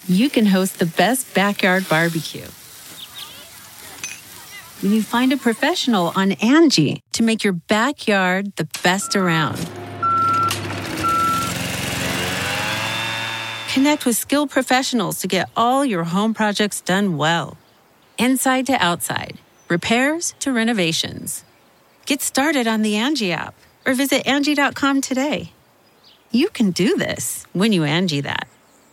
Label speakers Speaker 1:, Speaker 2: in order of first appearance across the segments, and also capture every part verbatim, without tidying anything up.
Speaker 1: you can host the best backyard barbecue. When you find a professional on Angie to make your backyard the best around. Connect with skilled professionals to get all your home projects done well. Inside to outside, repairs to renovations. Get started on the Angie app or visit Angie dot com today. You can do this when you Angie that.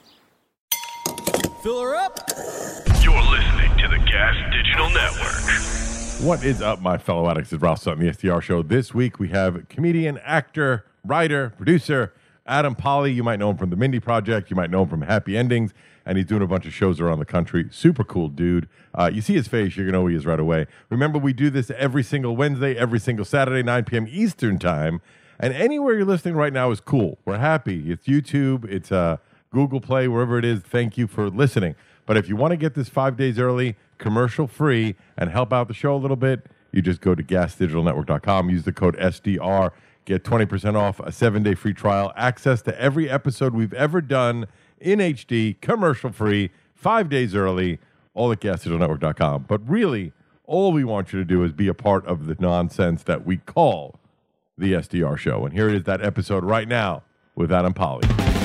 Speaker 2: Fill her up.
Speaker 3: You're listening to the Gas Digital Network.
Speaker 4: What is up, my fellow addicts? It's Ralph Sutton, the S D R Show. This week we have comedian, actor, writer, producer, Adam Pally. You might know him from The Mindy Project. You might know him from Happy Endings. And he's doing a bunch of shows around the country. Super cool dude. Uh, you see his face, you're going to know who he is right away. Remember, we do this every single Wednesday, every single Saturday, nine p.m. Eastern time. And anywhere you're listening right now is cool. We're happy. It's YouTube. It's uh, Google Play, wherever it is. Thank you for listening. But if you want to get this five days early, commercial free, and help out the show a little bit, you just go to gas digital network dot com, use the code S D R, get twenty percent off, a seven-day free trial, access to every episode we've ever done in H D, commercial free, five days early, all at gas digital network dot com. But really, all we want you to do is be a part of the nonsense that we call the S D R Show. And here it is, that episode right now with Adam Pally.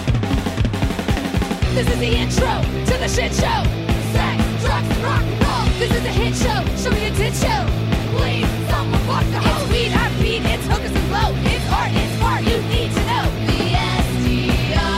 Speaker 5: This is the intro to the shit show. Sex, drugs, and rock and roll. This is a hit show. Show me a tit show. Please, someone fuck the hoe. It's weed, I beat, it's hookers and blow. It's art, it's smart, you need to know. The S D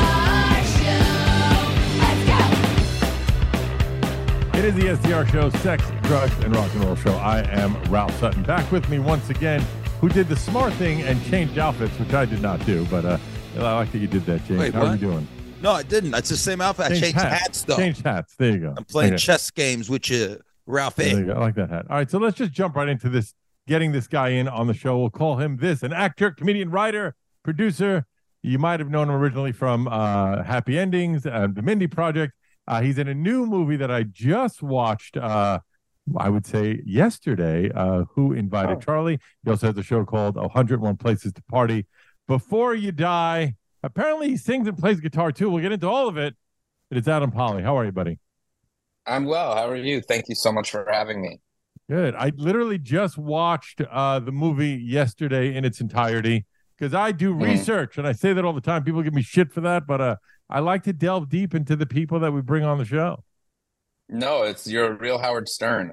Speaker 5: R Show. Let's go.
Speaker 4: It is the S D R Show, Sex, Drugs, and Rock and Roll Show. I am Ralph Sutton. Back with me once again, who did the smart thing and changed outfits, which I did not do. But uh, I like that you did that, James.
Speaker 2: Wait,
Speaker 4: How
Speaker 2: what?
Speaker 4: are you doing?
Speaker 2: No, I didn't. It's the same outfit. I
Speaker 4: Changed
Speaker 2: changed
Speaker 4: hats.
Speaker 2: hats, though.
Speaker 4: Changed hats. There you go.
Speaker 2: I'm playing
Speaker 4: Okay.
Speaker 2: chess games with you, Ralph.
Speaker 4: There you go. I like that hat. All right, so let's just jump right into this, getting this guy in on the show. We'll call him this, an actor, comedian, writer, producer. You might have known him originally from uh, Happy Endings, uh, The Mindy Project. Uh, he's in a new movie that I just watched, uh, I would say yesterday, uh, Who Invited
Speaker 6: Oh.
Speaker 4: Charlie? He also has a show called one hundred one Places to Party. Before You Die. Apparently he sings and plays guitar too. We'll get into all of it. It's Adam Pally. How are you, buddy?
Speaker 6: I'm well. How are you? Thank you so much for having me.
Speaker 4: Good. I literally just watched uh, the movie yesterday in its entirety because I do
Speaker 6: Mhm.
Speaker 4: research, and I say that all the time. People give me shit for that, but uh, I like to delve deep into the people that we bring on the show.
Speaker 6: No, it's you're a real Howard Stern.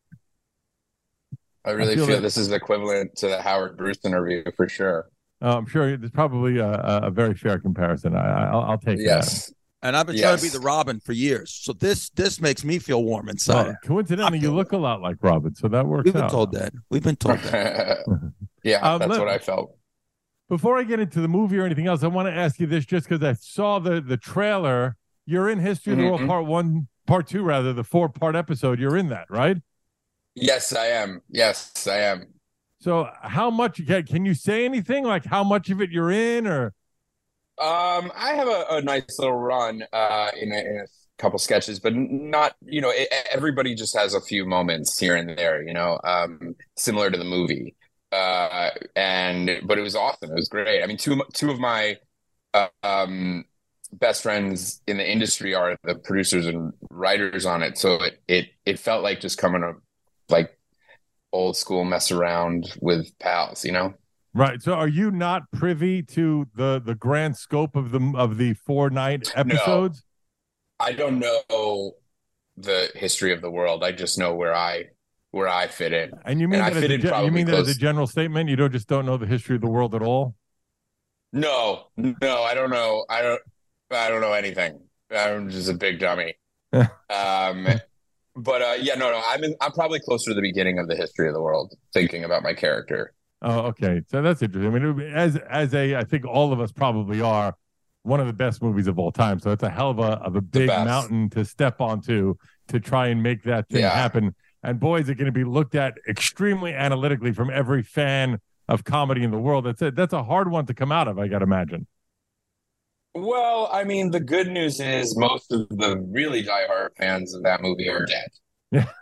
Speaker 6: I really
Speaker 4: feel
Speaker 6: feel,
Speaker 4: that-
Speaker 6: this is equivalent to the Howard Bruce interview for sure.
Speaker 4: Uh, I'm sure there's probably a, a a very fair comparison. I, I'll, I'll take
Speaker 6: Yes.
Speaker 2: And I've been trying to be
Speaker 6: Yes.
Speaker 2: the Robin for years. So this this makes me feel warm
Speaker 4: that.
Speaker 2: inside.
Speaker 4: Well, coincidentally, you look a lot like Robin, so that works
Speaker 2: We've been
Speaker 4: out.
Speaker 2: told that. We've been told that.
Speaker 6: Yeah,
Speaker 4: Um,
Speaker 6: that's
Speaker 4: let-
Speaker 6: what I felt.
Speaker 4: Before I get into the movie or anything else, I want to ask you this just because I saw the the trailer. You're in History of the World
Speaker 6: Mhm.
Speaker 4: Part One, Part Two, rather, the four part episode. You're in that, right?
Speaker 6: Yes, I am. Yes, I am.
Speaker 4: So, how much can, can you say anything? Like how much of it you're in, or
Speaker 6: Um, I have a, a nice little run uh, in, a, in a couple sketches, but not, you know, it, everybody just has a few moments here and there, you know, um, similar to the movie. Uh, and but it was awesome. It was great. I mean, two two of my uh, um, best friends in the industry are the producers and writers on it, so it it it felt like just coming to like old school mess around with pals, you know.
Speaker 4: right? So, are you not privy to the the grand scope of the of the four night episodes?
Speaker 6: I don't know the history of the world. I just know where I where I fit in.
Speaker 4: And you mean
Speaker 6: And I
Speaker 4: that as
Speaker 6: fit
Speaker 4: a,
Speaker 6: in
Speaker 4: gen- you
Speaker 6: probably
Speaker 4: mean that as
Speaker 6: close-
Speaker 4: a general statement? You don't just don't know the history of the world at all?
Speaker 6: No, no, I don't know. I don't. I don't know anything. I'm just a big dummy. um, but uh, yeah, no, no. I'm in, I'm probably closer to the beginning of the history of the world, thinking about my character.
Speaker 4: Oh, okay. So that's interesting. I mean, it would be- as as a, I think all of us probably are, one of the best movies of all time. So it's a hell of a of a big
Speaker 6: best.
Speaker 4: mountain to step onto to try and make that thing
Speaker 6: Yeah.
Speaker 4: happen. And boy, is it going to be looked at extremely analytically from every fan of comedy in the world. That's a, that's a hard one to come out of, I got to imagine.
Speaker 6: Well, I mean, the good news is most of the really diehard fans of that movie are dead.
Speaker 4: Yeah.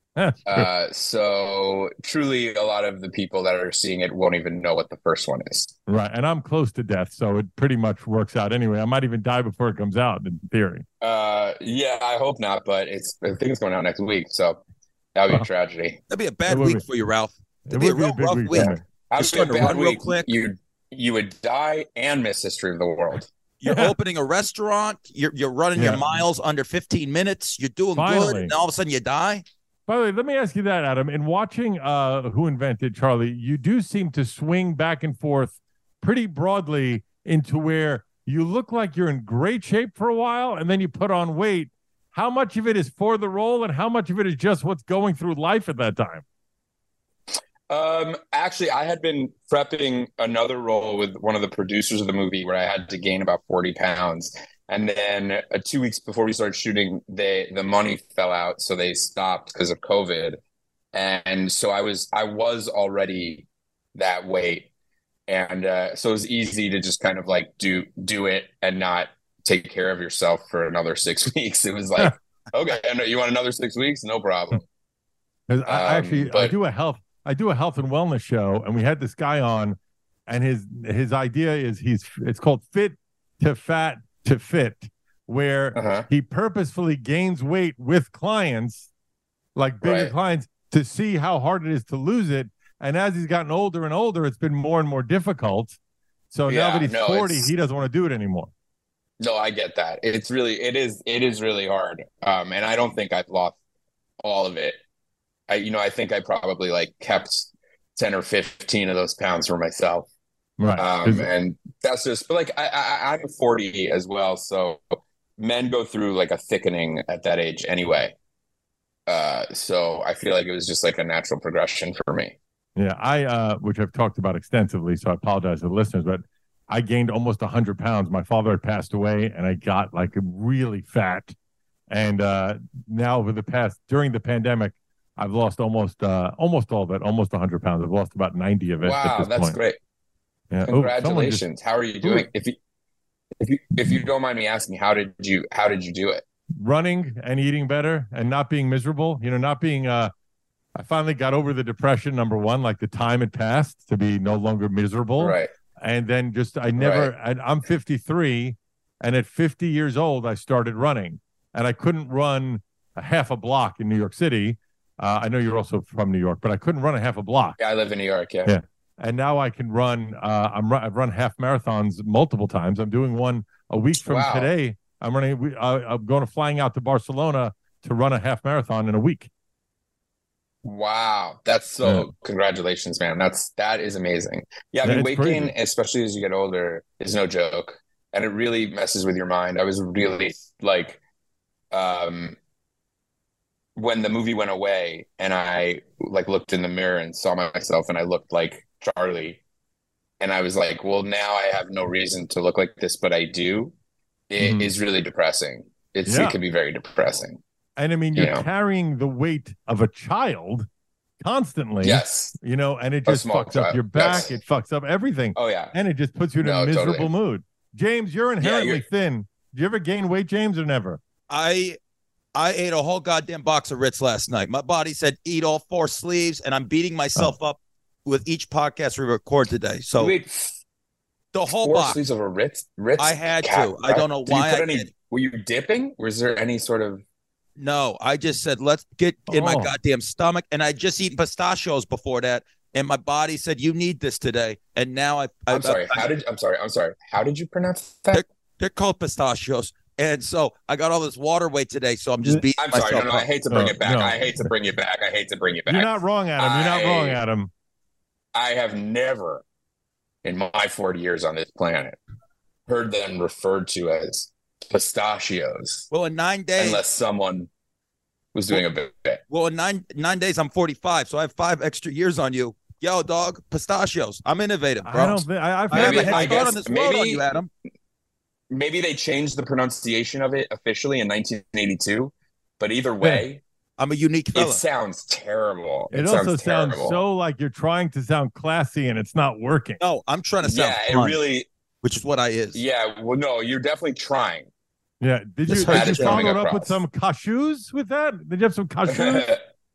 Speaker 6: Uh, so truly, a lot of the people that are seeing it won't even know what the first one is.
Speaker 4: Right. And I'm close to death, so it pretty much works out anyway. I might even die before it comes out, in theory.
Speaker 6: Uh, yeah, I hope not, but it's I think it's going out next week, so that would be a tragedy.
Speaker 2: That'd be a bad
Speaker 4: It would
Speaker 2: week
Speaker 4: be-
Speaker 2: for you, Ralph.
Speaker 4: It
Speaker 2: It'd be a
Speaker 4: would be a
Speaker 2: real
Speaker 4: big
Speaker 2: rough
Speaker 4: week
Speaker 2: week.
Speaker 4: for me.
Speaker 6: I'd
Speaker 2: You're
Speaker 6: be a
Speaker 2: starting to
Speaker 6: bad
Speaker 2: run real
Speaker 6: week.
Speaker 2: quick.
Speaker 6: You you would die and miss history of the world.
Speaker 2: You're opening a restaurant. You're you're running
Speaker 4: Yeah.
Speaker 2: your miles under fifteen minutes. You're doing good,
Speaker 4: Finally.
Speaker 2: and all of a sudden you die.
Speaker 4: By the way, let me ask you that, Adam. In watching uh, Who Invented Charlie, you do seem to swing back and forth pretty broadly into where you look like you're in great shape for a while, and then you put on weight. How much of it is for the role, and how much of it is just what's going through life at that time?
Speaker 6: Um, actually, I had been prepping another role with one of the producers of the movie where I had to gain about forty pounds. And then uh, two weeks before we started shooting, they the money fell out, so they stopped because of COVID. And so I was I was already that weight, and uh, so it was easy to just kind of like do do it and not take care of yourself for another six weeks. It was like, okay, I know you want another six weeks, no problem.
Speaker 4: 'Cause I
Speaker 6: Um,
Speaker 4: actually I
Speaker 6: but-
Speaker 4: do a health I do a health and wellness show, and we had this guy on, and his his idea is he's it's called Fit to Fat to Fit, where
Speaker 6: Uh-huh.
Speaker 4: he purposefully gains weight with clients, like bigger
Speaker 6: Right.
Speaker 4: clients, to see how hard it is to lose it. And as he's gotten older and older, it's been more and more difficult. So now
Speaker 6: Yeah,
Speaker 4: that he's
Speaker 6: no,
Speaker 4: forty,
Speaker 6: it's-
Speaker 4: he doesn't want to do it anymore.
Speaker 6: No, I get that. It's really, it is, it is really hard. Um, and I don't think I've lost all of it. I, you know, I think I probably like kept ten or fifteen of those pounds for myself.
Speaker 4: Right.
Speaker 6: Um,
Speaker 4: 'Cause-
Speaker 6: and that's just, but like I, I, I'm forty as well. So men go through like a thickening at that age anyway. Uh, so I feel like it was just like a natural progression for me.
Speaker 4: Yeah, I uh, which I've talked about extensively, so I apologize to the listeners, but I gained almost one hundred pounds. My father had passed away, and I got like really fat. And uh, now, over the past during the pandemic, I've lost almost uh, almost all of it, almost one hundred pounds. I've lost about ninety of it. at
Speaker 6: Wow,
Speaker 4: this
Speaker 6: that's
Speaker 4: point.
Speaker 6: great.
Speaker 4: Yeah. Oh, someone just-
Speaker 6: Congratulations. How are you doing? If you, if you, if you don't mind me asking, how did you, how did you do it?
Speaker 4: running and eating better and not being miserable. You know, not being. Uh, I finally got over the depression. Number one, like the time had passed to be no longer miserable.
Speaker 6: Right.
Speaker 4: And then just I never. I, I'm fifty-three, and at fifty years old, I started running, and I couldn't run a half a block in New York City. Uh, I know you're also from New York, but I couldn't run a half a block.
Speaker 6: Yeah, I live in New York. Yeah.
Speaker 4: Yeah. And now I can run. Uh, I'm. ru- I've run half marathons multiple times. I'm doing one a week from
Speaker 6: Wow.
Speaker 4: today. I'm running. we- Uh, I'm going to flying out to Barcelona to run a half marathon in a week.
Speaker 6: Wow, that's so
Speaker 4: Yeah.
Speaker 6: congratulations, man. That's that is amazing. Yeah, I
Speaker 4: Yeah,
Speaker 6: mean,
Speaker 4: it's
Speaker 6: weight
Speaker 4: crazy.
Speaker 6: gain, especially as you get older, is no joke, and it really messes with your mind. I was really like, um, when the movie went away, and I like looked in the mirror and saw myself, and I looked like Charlie, and I was like, well, now I have no reason to look like this, but I do. It
Speaker 4: Mhm.
Speaker 6: is really depressing. It's
Speaker 4: Yeah.
Speaker 6: it can be very depressing.
Speaker 4: And I mean, you're
Speaker 6: Yeah.
Speaker 4: carrying the weight of a child constantly.
Speaker 6: Yes.
Speaker 4: You know, and it
Speaker 6: A
Speaker 4: just
Speaker 6: small
Speaker 4: fucks up
Speaker 6: child.
Speaker 4: your back.
Speaker 6: Yes.
Speaker 4: It fucks up everything.
Speaker 6: Oh yeah.
Speaker 4: And it just puts you in
Speaker 6: No,
Speaker 4: a miserable
Speaker 6: totally.
Speaker 4: mood. James, you're inherently
Speaker 6: you're-
Speaker 4: thin. Do you ever gain weight, James, or never?
Speaker 2: I I ate a whole goddamn box of Ritz last night. My body said eat all four sleeves, and I'm beating myself
Speaker 4: Oh.
Speaker 2: up with each podcast we record today. So
Speaker 6: Wait,
Speaker 2: the whole
Speaker 6: four
Speaker 2: box.
Speaker 6: sleeves of a Ritz. Ritz.
Speaker 2: I had
Speaker 6: cat-
Speaker 2: to. I don't know
Speaker 6: Did you
Speaker 2: why
Speaker 6: put
Speaker 2: I
Speaker 6: any-
Speaker 2: did.
Speaker 6: Were you dipping? Was there any sort of?
Speaker 2: No, I just said let's get in my
Speaker 4: Oh.
Speaker 2: goddamn stomach, and I just eaten pistachios before that, and my body said you need this today, and now I. I
Speaker 6: I'm sorry.
Speaker 2: I-
Speaker 6: How did? I'm sorry. I'm sorry. How did you pronounce that?
Speaker 2: they're called pistachios, and so I got all this water weight today, so I'm just beating
Speaker 6: I'm sorry.
Speaker 2: myself
Speaker 6: No, no. I
Speaker 2: up.
Speaker 6: hate to bring
Speaker 4: No,
Speaker 6: it back.
Speaker 4: no.
Speaker 6: I hate to bring it back. I hate to bring it back.
Speaker 4: You're not wrong, Adam. You're not
Speaker 6: I-
Speaker 4: wrong, Adam.
Speaker 6: I have never, in my forty years on this planet, heard them referred to as pistachios,
Speaker 2: Well, in nine days,
Speaker 6: unless someone was doing a bit.
Speaker 2: well, in nine nine days, I'm forty-five, so I have five extra years on you. Yo, dog, pistachios. I'm innovative, bro.
Speaker 4: I don't think I, I've
Speaker 2: I have
Speaker 6: Maybe-
Speaker 2: a
Speaker 6: I
Speaker 2: head start
Speaker 6: guess
Speaker 2: on this world on
Speaker 6: maybe-
Speaker 2: you, Adam.
Speaker 6: Maybe they changed the pronunciation of it officially in nineteen eighty-two, but either way,
Speaker 2: I'm a unique
Speaker 6: it
Speaker 2: fella.
Speaker 6: sounds terrible.
Speaker 4: It,
Speaker 6: It,
Speaker 4: also
Speaker 6: sounds
Speaker 4: sounds
Speaker 6: terrible.
Speaker 4: so like you're trying to sound classy and it's not working.
Speaker 2: No, I'm trying to sound
Speaker 6: Yeah, it
Speaker 2: fun,
Speaker 6: really.
Speaker 2: which is what I is.
Speaker 6: Yeah, well, no, you're definitely trying.
Speaker 4: Yeah. Did you,
Speaker 2: Just
Speaker 4: did you
Speaker 6: attitude
Speaker 4: follow
Speaker 6: coming
Speaker 4: it up with
Speaker 6: across.
Speaker 4: some cashews with that? Did you have some cashews?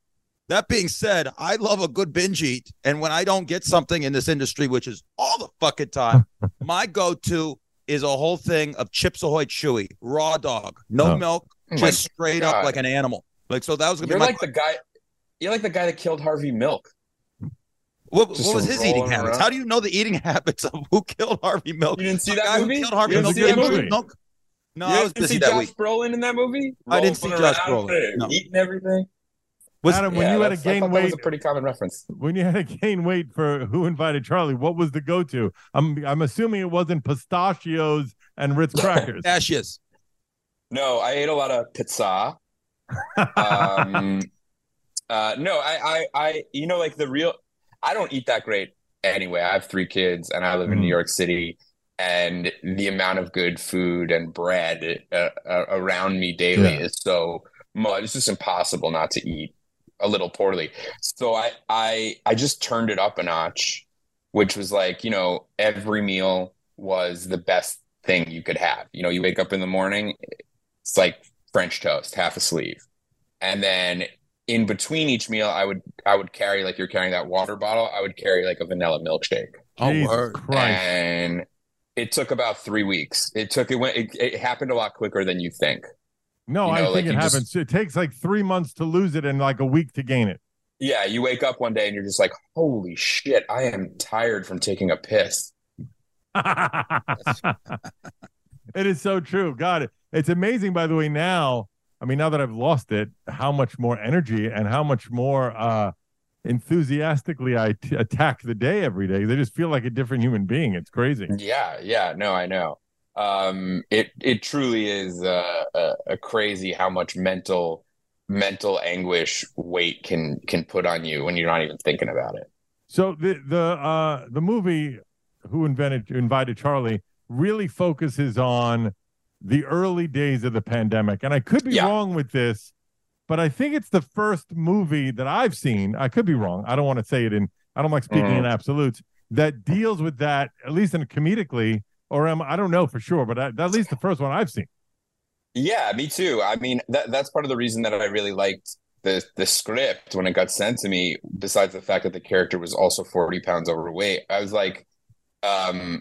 Speaker 2: That being said, I love a good binge eat. And when I don't get something in this industry, which is all the fucking time, my go-to is a whole thing of Chips Ahoy Chewy, raw dog, no
Speaker 4: Oh.
Speaker 2: milk,
Speaker 6: Oh my
Speaker 2: just straight up
Speaker 6: God.
Speaker 2: like an animal. Like, so that was going to
Speaker 6: You're
Speaker 2: be my,
Speaker 6: like the guy. You're like the guy that killed Harvey Milk.
Speaker 2: what,
Speaker 6: just
Speaker 2: what was his eating
Speaker 6: rolling
Speaker 2: habits?
Speaker 6: around.
Speaker 2: How do you know the eating habits of who killed Harvey Milk?
Speaker 6: You didn't see
Speaker 2: The
Speaker 6: that
Speaker 2: guy who
Speaker 6: movie?
Speaker 2: killed Harvey
Speaker 6: You
Speaker 2: Milk.
Speaker 6: didn't see that
Speaker 2: Harvey
Speaker 6: movie?
Speaker 2: Milk? No,
Speaker 6: you
Speaker 2: I was
Speaker 6: didn't
Speaker 2: busy
Speaker 6: see
Speaker 2: that
Speaker 6: Josh
Speaker 2: week.
Speaker 6: Brolin in that movie?
Speaker 2: I didn't see
Speaker 6: Rolling
Speaker 2: Josh
Speaker 6: around
Speaker 2: Brolin,
Speaker 6: and
Speaker 2: no.
Speaker 6: Eating everything.
Speaker 2: Was,
Speaker 4: Adam, when
Speaker 6: Yeah,
Speaker 4: you had to
Speaker 6: that's- I
Speaker 4: gain
Speaker 6: thought that
Speaker 4: weight,
Speaker 6: was a pretty common reference.
Speaker 4: when you had to gain weight for Who Invited Charlie, what was the go-to? I'm I'm assuming it wasn't pistachios and Ritz crackers.
Speaker 2: Ashes.
Speaker 6: No, I ate a lot of pizza. Um, uh, no, I, I, I, you know, like the real. I don't eat that great anyway. I have three kids, and I live in
Speaker 4: Mhm.
Speaker 6: New York City, and the amount of good food and bread uh, uh, around me daily
Speaker 4: Yeah.
Speaker 6: is so much. It's just impossible not to eat a little poorly. So I, I, I just turned it up a notch, which was like, you know, every meal was the best thing you could have. You know, you wake up in the morning, it's like French toast, half a sleeve. And then in between each meal, I would I would carry, like you're carrying that water bottle, I would carry like a vanilla milkshake.
Speaker 2: Oh,
Speaker 4: Jesus
Speaker 2: word.
Speaker 4: Christ.
Speaker 6: And it took about three weeks. It took it went it, it happened a lot quicker than you think.
Speaker 4: No,
Speaker 6: You
Speaker 4: I
Speaker 6: know,
Speaker 4: think
Speaker 6: like
Speaker 4: it
Speaker 6: you just-
Speaker 4: happens. It takes like three months to lose it and like a week to gain it.
Speaker 6: Yeah, you wake up one day and you're just like, holy shit, I am tired from taking a piss.
Speaker 4: It is so true. God, it's amazing, by the way, now. I mean, now that I've lost it, how much more energy and how much more uh, enthusiastically I t- attack the day every day. They just feel like a different human being. It's crazy.
Speaker 6: Yeah, yeah, no, I know. Um, it it truly is uh, a, a crazy how much mental mental anguish weight can can put on you when you're not even thinking about it.
Speaker 4: So the the uh, the movie Who Invented Invited Charlie really focuses on the early days of the pandemic, and I could be
Speaker 6: Yeah.
Speaker 4: wrong with this, but I think it's the first movie that I've seen. I could be wrong. I don't want to say it in. I don't like speaking
Speaker 6: Mhm.
Speaker 4: in absolutes. That deals with that at least in comedically, or am I don't know for sure, but I, at least the first one I've seen.
Speaker 6: Yeah, me too. I mean, that that's part of the reason that I really liked the the script when it got sent to me, besides the fact that the character was also forty pounds overweight. I was like, um,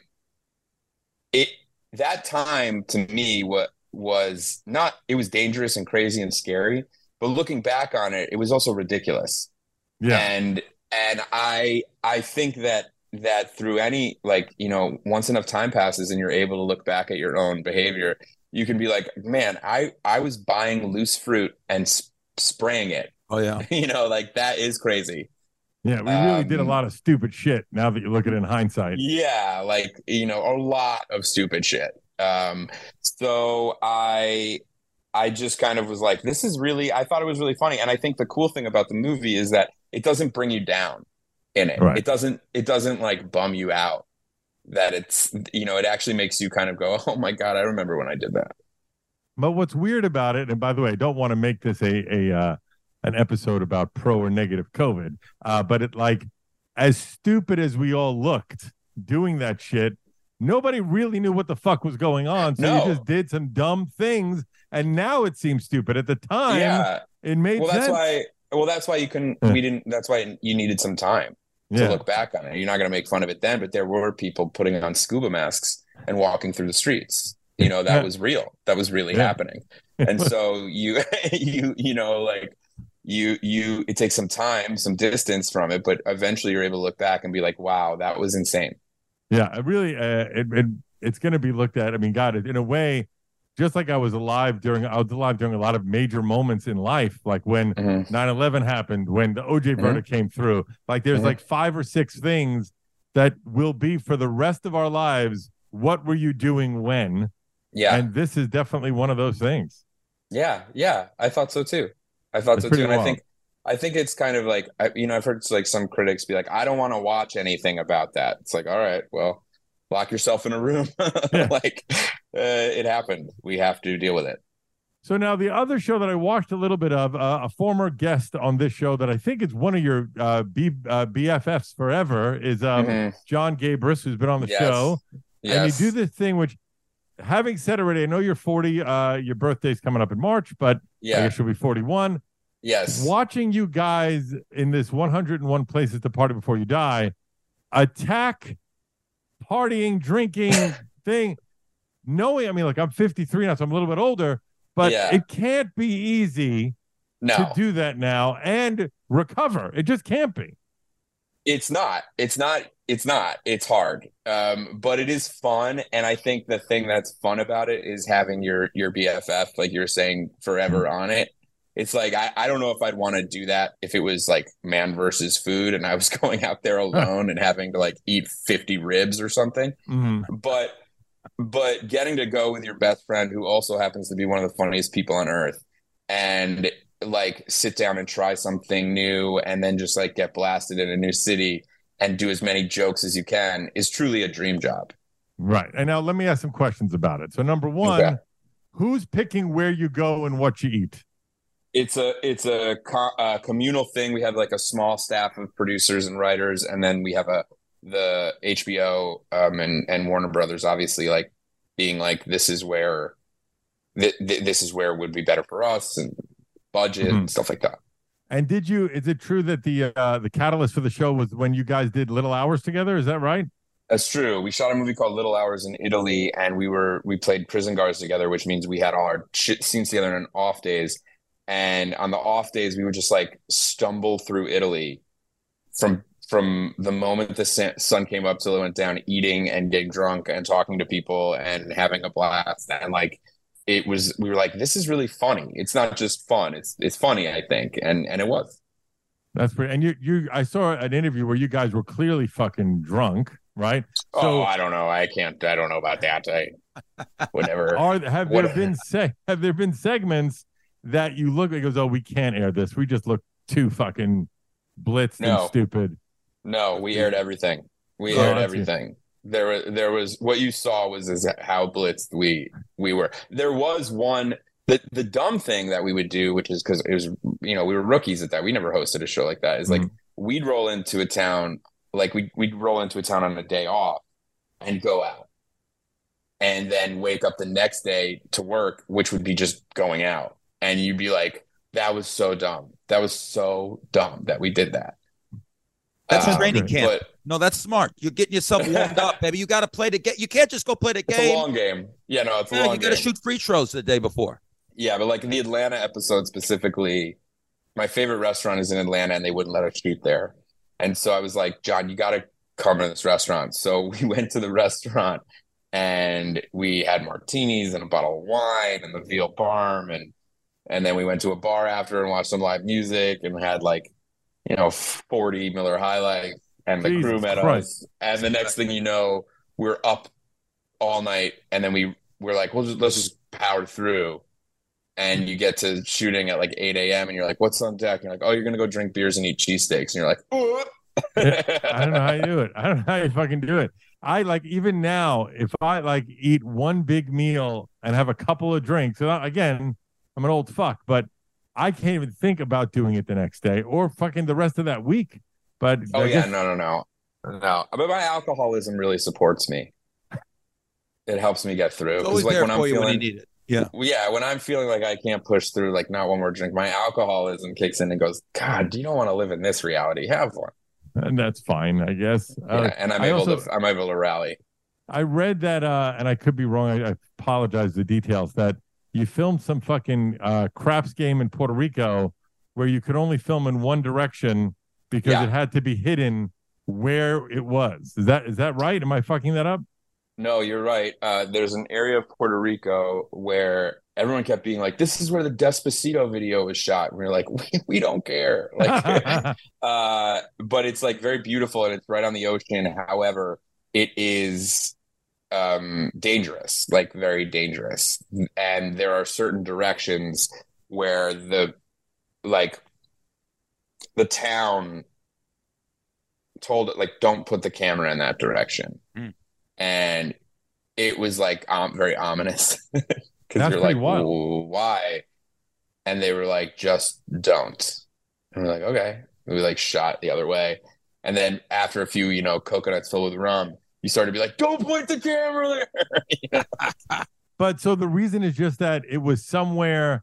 Speaker 6: it that time to me what was not it was dangerous and crazy and scary, but looking back on it, it was also ridiculous.
Speaker 4: Yeah,
Speaker 6: And and I I think that that through any, like, you know, once enough time passes and you're able to look back at your own behavior, you can be like, man, I I was buying loose fruit and sp- spraying it.
Speaker 2: Oh, yeah.
Speaker 6: You know, like that is crazy.
Speaker 4: yeah, we really did a
Speaker 6: um,
Speaker 4: lot of stupid shit. Now that you look at it in hindsight,
Speaker 6: Yeah, like, you know, a lot of stupid shit. Um, so I I just kind of was like, this is really, I thought it was really funny. And I think the cool thing about the movie is that it doesn't bring you down in it.
Speaker 4: Right.
Speaker 6: It doesn't, it doesn't like bum you out, that it's, you know, it actually makes you kind of go, oh my God, I remember when I did that.
Speaker 4: but what's weird about it, and by the way, I don't want to make this a a uh, an episode about pro or negative COVID, uh, but it like as stupid as we all looked doing that shit, nobody really knew what the fuck was going on. So
Speaker 6: No.
Speaker 4: you just did some dumb things, and now it seems stupid. At the time,
Speaker 6: Yeah.
Speaker 4: it made
Speaker 6: Well, that's
Speaker 4: sense.
Speaker 6: why, well, that's why you couldn't,
Speaker 4: Yeah.
Speaker 6: we didn't, that's why you needed some time to
Speaker 4: yeah.
Speaker 6: look back on it. You're not going to make fun of it then, but there were people putting on scuba masks and walking through the streets. You know, that
Speaker 4: Yeah.
Speaker 6: was real. That was really
Speaker 4: Yeah.
Speaker 6: happening. And so you, you, you know, like you, you, it takes some time, some distance from it, but eventually you're able to look back and be like, wow, that was insane.
Speaker 4: Yeah, it really, uh, it, it it's going to be looked at. I mean, God, in a way, just like I was alive during, I was alive during a lot of major moments in life, like when
Speaker 6: Mhm.
Speaker 4: nine eleven happened, when the O J
Speaker 6: Mhm.
Speaker 4: verdict came through. Like there's
Speaker 6: Mhm.
Speaker 4: like five or six things that will be for the rest of our lives. What were you doing when?
Speaker 6: Yeah.
Speaker 4: And this is definitely one of those things.
Speaker 6: Yeah, yeah, I thought so too. I thought
Speaker 4: It's
Speaker 6: so
Speaker 4: pretty
Speaker 6: too, and I
Speaker 4: wild.
Speaker 6: think, I think it's kind of like, I, you know, I've heard like some critics be like, I don't want to watch anything about that. It's like, all right, well, lock yourself in a room.
Speaker 4: Yeah.
Speaker 6: Like, uh, it happened. We have to deal with it.
Speaker 4: So now the other show that I watched a little bit of, uh, a former guest on this show that I think is one of your uh, B, uh, B F Fs forever is um,
Speaker 6: Mhm.
Speaker 4: John Gabris, who's been on the
Speaker 6: Yes.
Speaker 4: show.
Speaker 6: Yes.
Speaker 4: And you do this thing, which, having said already, I know you're forty, uh, your birthday's coming up in March, but I
Speaker 6: Yeah.
Speaker 4: guess you'll be forty-one.
Speaker 6: Yes.
Speaker 4: Watching you guys in this one hundred one Places to Party Before You Die attack partying, drinking thing, knowing, I mean, like I'm fifty-three now, so I'm a little bit older, but
Speaker 6: Yeah.
Speaker 4: it can't be easy
Speaker 6: No.
Speaker 4: to do that now and recover. It just can't be.
Speaker 6: It's not. It's not. It's not. It's hard. Um, but it is fun. And I think the thing that's fun about it is having your your B F F, like you're saying, forever on it. It's like, I, I don't know if I'd want to do that if it was like man versus food and I was going out there alone and having to like eat fifty ribs or something.
Speaker 4: Mm-hmm.
Speaker 6: But but getting to go with your best friend, who also happens to be one of the funniest people on earth, and like sit down and try something new and then just like get blasted in a new city and do as many jokes as you can is truly a dream job.
Speaker 4: Right. And now let me ask some questions about it. So number one,
Speaker 6: Okay.
Speaker 4: who's picking where you go and what you eat?
Speaker 6: It's a it's a, co- a communal thing. We have like a small staff of producers and writers, and then we have a the H B O um, and and Warner Brothers, obviously, like being like, this is where th- th- this is where it would be better for us, and budget
Speaker 4: Mhm.
Speaker 6: and stuff like that.
Speaker 4: And did you, is it true that the uh, the catalyst for the show was when you guys did Little Hours together? Is that right?
Speaker 6: That's true. We shot a movie called Little Hours in Italy, and we were we played prison guards together, which means we had all our shit scenes together on off days. And on the off days, we would just like stumble through Italy from from the moment the sun sun came up till it went down, eating and getting drunk and talking to people and having a blast. And like it was, we were like, this is really funny. It's not just fun. It's it's funny, I think, and and it was.
Speaker 4: That's pretty. And you, you, I saw an interview where you guys were clearly fucking drunk, right?
Speaker 6: Oh, I don't know. I can't. I don't know about that. I whatever.
Speaker 4: Are have
Speaker 6: What-
Speaker 4: there been se- have there been segments that you look like goes, oh, we can't air this. We just look too fucking blitzed
Speaker 6: No.
Speaker 4: and stupid.
Speaker 6: No, we aired everything. We
Speaker 4: Oh,
Speaker 6: aired
Speaker 4: I see.
Speaker 6: everything. There was there was what you saw was is how blitzed we we were. There was one the the dumb thing that we would do, which is because it was, you know, we were rookies at that. We never hosted a show like that. Is like
Speaker 4: Mhm.
Speaker 6: we'd roll into a town, like we we'd roll into a town on a day off and go out, and then wake up the next day to work, which would be just going out, and you'd be like, "That was so dumb. That was so dumb that we did that."
Speaker 2: That's
Speaker 6: Uh,
Speaker 2: training camp.
Speaker 6: but-
Speaker 2: No, that's smart. You're getting yourself warmed up, baby. You got to play the game. You can't just go play the
Speaker 6: It's
Speaker 2: game.
Speaker 6: a long game. Yeah, no, it's a
Speaker 2: Yeah,
Speaker 6: long
Speaker 2: you got to
Speaker 6: game.
Speaker 2: shoot free throws the day before.
Speaker 6: Yeah, but like the Atlanta episode specifically, my favorite restaurant is in Atlanta and they wouldn't let us shoot there. And so I was like, John, you got to come to this restaurant. So we went to the restaurant and we had martinis and a bottle of wine and the veal parm. And, and then we went to a bar after and watched some live music and had like, you know, forty Miller High Life. And the
Speaker 4: Jesus
Speaker 6: crew met
Speaker 4: Christ.
Speaker 6: us. And the next thing you know, we're up all night. And then we we're like, well, just, let's just power through. And you get to shooting at like eight a.m. and you're like, what's on deck? And you're like, oh, you're going to go drink beers and eat cheesesteaks. And you're like, oh.
Speaker 4: I don't know how you do it. I don't know how you fucking do it. I like, even now, if I like eat one big meal and have a couple of drinks, and I, again, I'm an old fuck, but I can't even think about doing it the next day or fucking the rest of that week. But
Speaker 6: Oh,
Speaker 4: I
Speaker 6: yeah,
Speaker 4: guess-
Speaker 6: no, no, no. No. But my alcoholism really supports me. It helps me get through.
Speaker 2: It's
Speaker 6: 'Cause,
Speaker 2: always
Speaker 6: like
Speaker 2: there
Speaker 6: when I'm
Speaker 2: for you when you
Speaker 6: feeling,
Speaker 2: need it. Yeah.
Speaker 6: yeah, when I'm feeling like I can't push through, like not one more drink, my alcoholism kicks in and goes, God, you don't want to live in this reality. Have one.
Speaker 4: and that's fine, I guess.
Speaker 6: Yeah,
Speaker 4: Uh,
Speaker 6: and I'm
Speaker 4: I
Speaker 6: able
Speaker 4: also-
Speaker 6: to. I'm able to rally.
Speaker 4: I read that, uh, and I could be wrong. I, I apologize the details that you filmed some fucking uh, craps game in Puerto Rico where you could only film in one direction because
Speaker 6: Yeah.
Speaker 4: it had to be hidden where it was. Is that is that right? Am I fucking that up?
Speaker 6: No, you're right. Uh, there's an area of Puerto Rico where everyone kept being like, "This is where the Despacito video was shot." And we we're like, "We, we don't care." Like, uh, but it's like very beautiful and it's right on the ocean. However, it is um, dangerous, like very dangerous. And there are certain directions where the like the town told it like, don't put the camera in that direction.
Speaker 2: Mm.
Speaker 6: And it was like um, very ominous because
Speaker 4: That's
Speaker 6: you're
Speaker 4: pretty
Speaker 6: like,
Speaker 4: wild.
Speaker 6: "Ooh, why?" And they were like, just don't. And we're like, okay. And we like shot the other way. And then after a few, you know, coconuts filled with rum, you started to be like, don't point the camera there.
Speaker 4: But so the reason is just that it was somewhere.